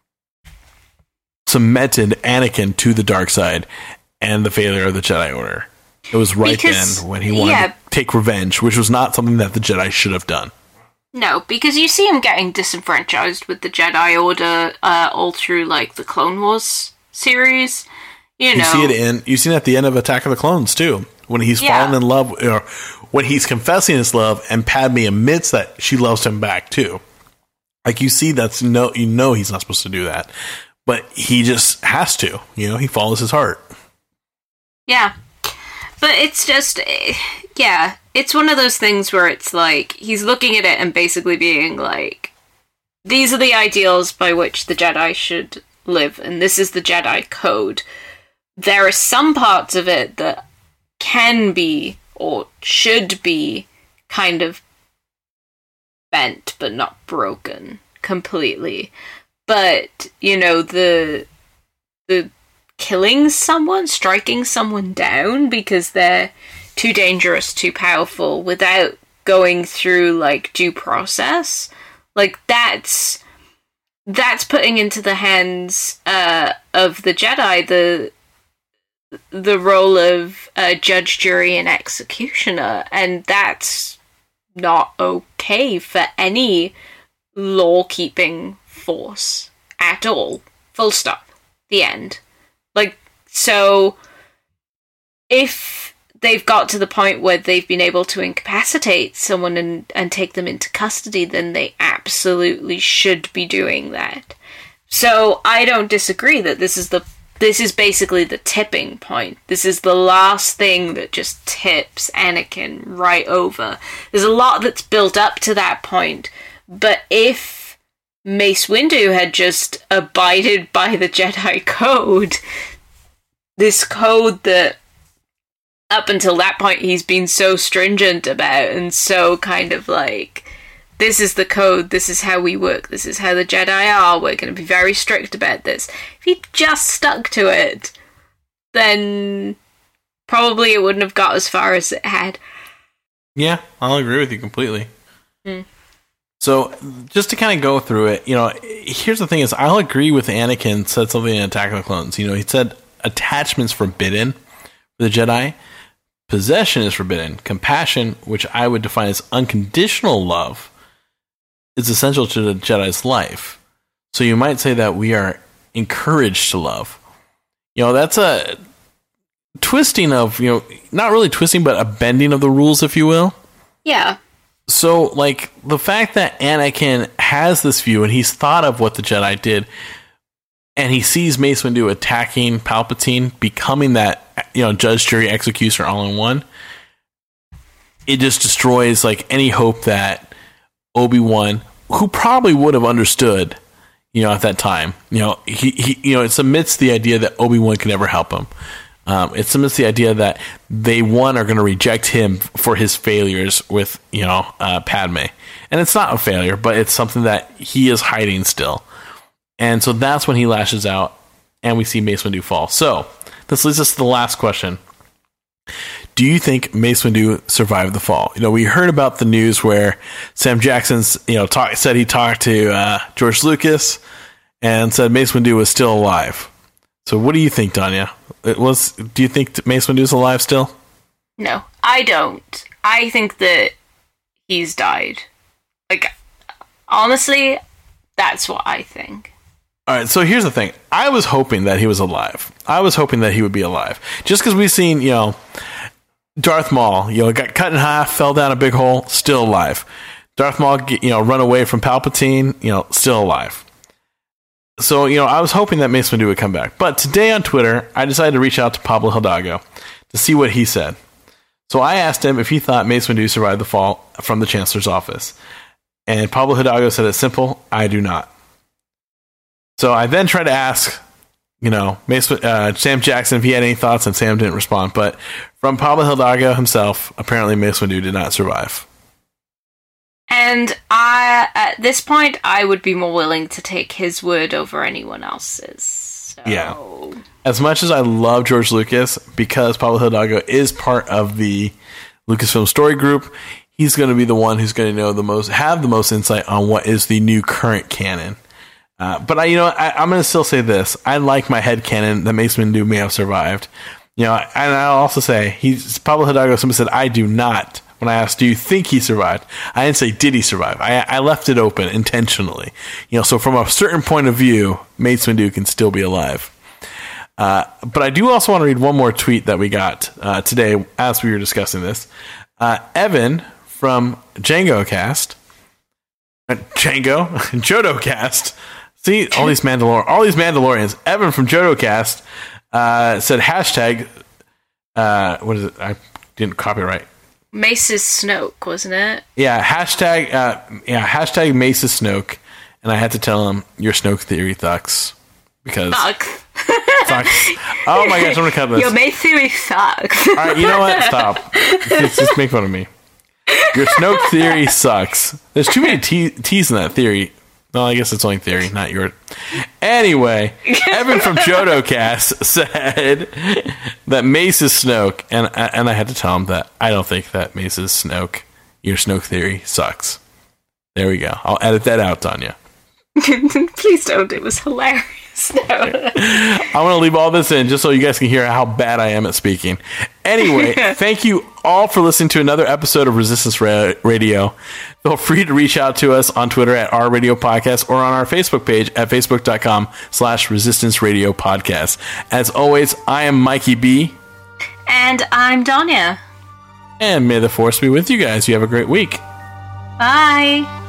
cemented Anakin to the dark side and the failure of the Jedi Order. It was right because, then when he wanted yeah. to take revenge, which was not something that the Jedi should have done. No, because you see him getting disenfranchised with the Jedi Order uh, all through like the Clone Wars series. You know, you see it in you see it at the end of Attack of the Clones too, when he's yeah. fallen in love, or when he's confessing his love, and Padme admits that she loves him back too. Like you see, that's no, you know, he's not supposed to do that, but he just has to. You know, he follows his heart. Yeah, but it's just, yeah, it's one of those things where it's like he's looking at it and basically being like, these are the ideals by which the Jedi should live, and this is the Jedi code. There are some parts of it that can be or should be kind of bent but not broken completely. But, you know, the the killing someone, striking someone down because they're too dangerous, too powerful without going through like due process, like that's that's putting into the hands uh, of the Jedi the the role of uh, judge, jury, and executioner, and that's not okay for any law-keeping force at all. Full stop. The end. Like, so if they've got to the point where they've been able to incapacitate someone and, and take them into custody, then they absolutely should be doing that. So I don't disagree that this is the This is basically the tipping point. This is the last thing that just tips Anakin right over. There's a lot that's built up to that point, but if Mace Windu had just abided by the Jedi code, this code that up until that point, he's been so stringent about and so kind of like, this is the code, this is how we work, this is how the Jedi are, we're going to be very strict about this. If he just stuck to it, then probably it wouldn't have got as far as it had. Yeah, I'll agree with you completely. Mm. So, just to kind of go through it, you know, here's the thing is, I'll agree with Anakin said something in Attack of the Clones. You know, he said attachment's forbidden for the Jedi. Possession is forbidden. Compassion, which I would define as unconditional love, is essential to the Jedi's life. So you might say that we are encouraged to love. You know, that's a twisting of, you know, not really twisting, but a bending of the rules, if you will. Yeah. So, like, the fact that Anakin has this view and he's thought of what the Jedi did, and he sees Mace Windu attacking Palpatine, becoming that, you know, judge, jury, executioner all in one, it just destroys, like, any hope that Obi-Wan, who probably would have understood, you know, at that time, you know, he, he you know, it submits the idea that Obi-Wan can never help him. Um, it submits the idea that they, one, are going to reject him for his failures with, you know, uh, Padme. And it's not a failure, but it's something that he is hiding still. And so that's when he lashes out, and we see Mace Windu fall. So, this leads us to the last question. Do you think Mace Windu survived the fall? You know, we heard about the news where Sam Jackson's, you know, talk, said he talked to uh, George Lucas and said Mace Windu was still alive. So what do you think, Danya? It was. Do you think Mace Windu is alive still? No, I don't. I think that he's died. Like, honestly, that's what I think. All right, so here's the thing. I was hoping that he was alive. I was hoping that he would be alive. Just because we've seen, you know, Darth Maul, you know, got cut in half, fell down a big hole, still alive. Darth Maul, you know, run away from Palpatine, you know, still alive. So, you know, I was hoping that Mace Windu would come back. But today on Twitter, I decided to reach out to Pablo Hidalgo to see what he said. So I asked him if he thought Mace Windu survived the fall from the Chancellor's office. And Pablo Hidalgo said it's simple, I do not. So I then tried to ask, you know, Mace, uh, Sam Jackson if he had any thoughts, and Sam didn't respond. But from Pablo Hidalgo himself, apparently Mace Windu did not survive. And I, at this point, I would be more willing to take his word over anyone else's. So. Yeah. As much as I love George Lucas, because Pablo Hidalgo is part of the Lucasfilm Story Group, he's going to be the one who's going to know the most, have the most insight on what is the new current canon. Uh, but I, you know, I, I'm going to still say this: I like my headcanon that Mace Windu may have survived. You know, and I'll also say he's Pablo Hidalgo. Somebody said I do not. When I asked, do you think he survived? I didn't say, did he survive? I, I left it open intentionally. You know, so from a certain point of view, Mace Windu can still be alive. Uh, but I do also want to read one more tweet that we got uh, today as we were discussing this. Uh, Evan from JangoCast, uh, Django, JodoCast. See, all these Mandalor, all these Mandalorians. Evan from JodoCast uh, said hashtag, uh, what is it? I didn't copyright. Mace's Snoke, wasn't it? Yeah, hashtag uh, yeah, hashtag Mace's Snoke, and I had to tell him your Snoke theory sucks because Fuck. sucks. Oh my gosh, I'm gonna cut this. Your Mace theory sucks. All right, you know what? Stop. Just, just make fun of me. Your Snoke theory sucks. There's too many t- T's in that theory. Well, I guess it's only theory, not your. Anyway, Evan from JodoCast said that Mace is Snoke, and and I had to tell him that I don't think that Mace is Snoke. Your Snoke theory sucks. There we go. I'll edit that out, Tanya. Please don't. It was hilarious. No. I'm going to leave all this in just so you guys can hear how bad I am at speaking. Anyway, thank you all for listening to another episode of Resistance Ra- Radio. Feel free to reach out to us on Twitter at our radio podcast or on our Facebook page at facebook.com slash resistance radio podcast. As always, I am Mikey B. And I'm Danya. And may the force be with you guys. You have a great week. Bye.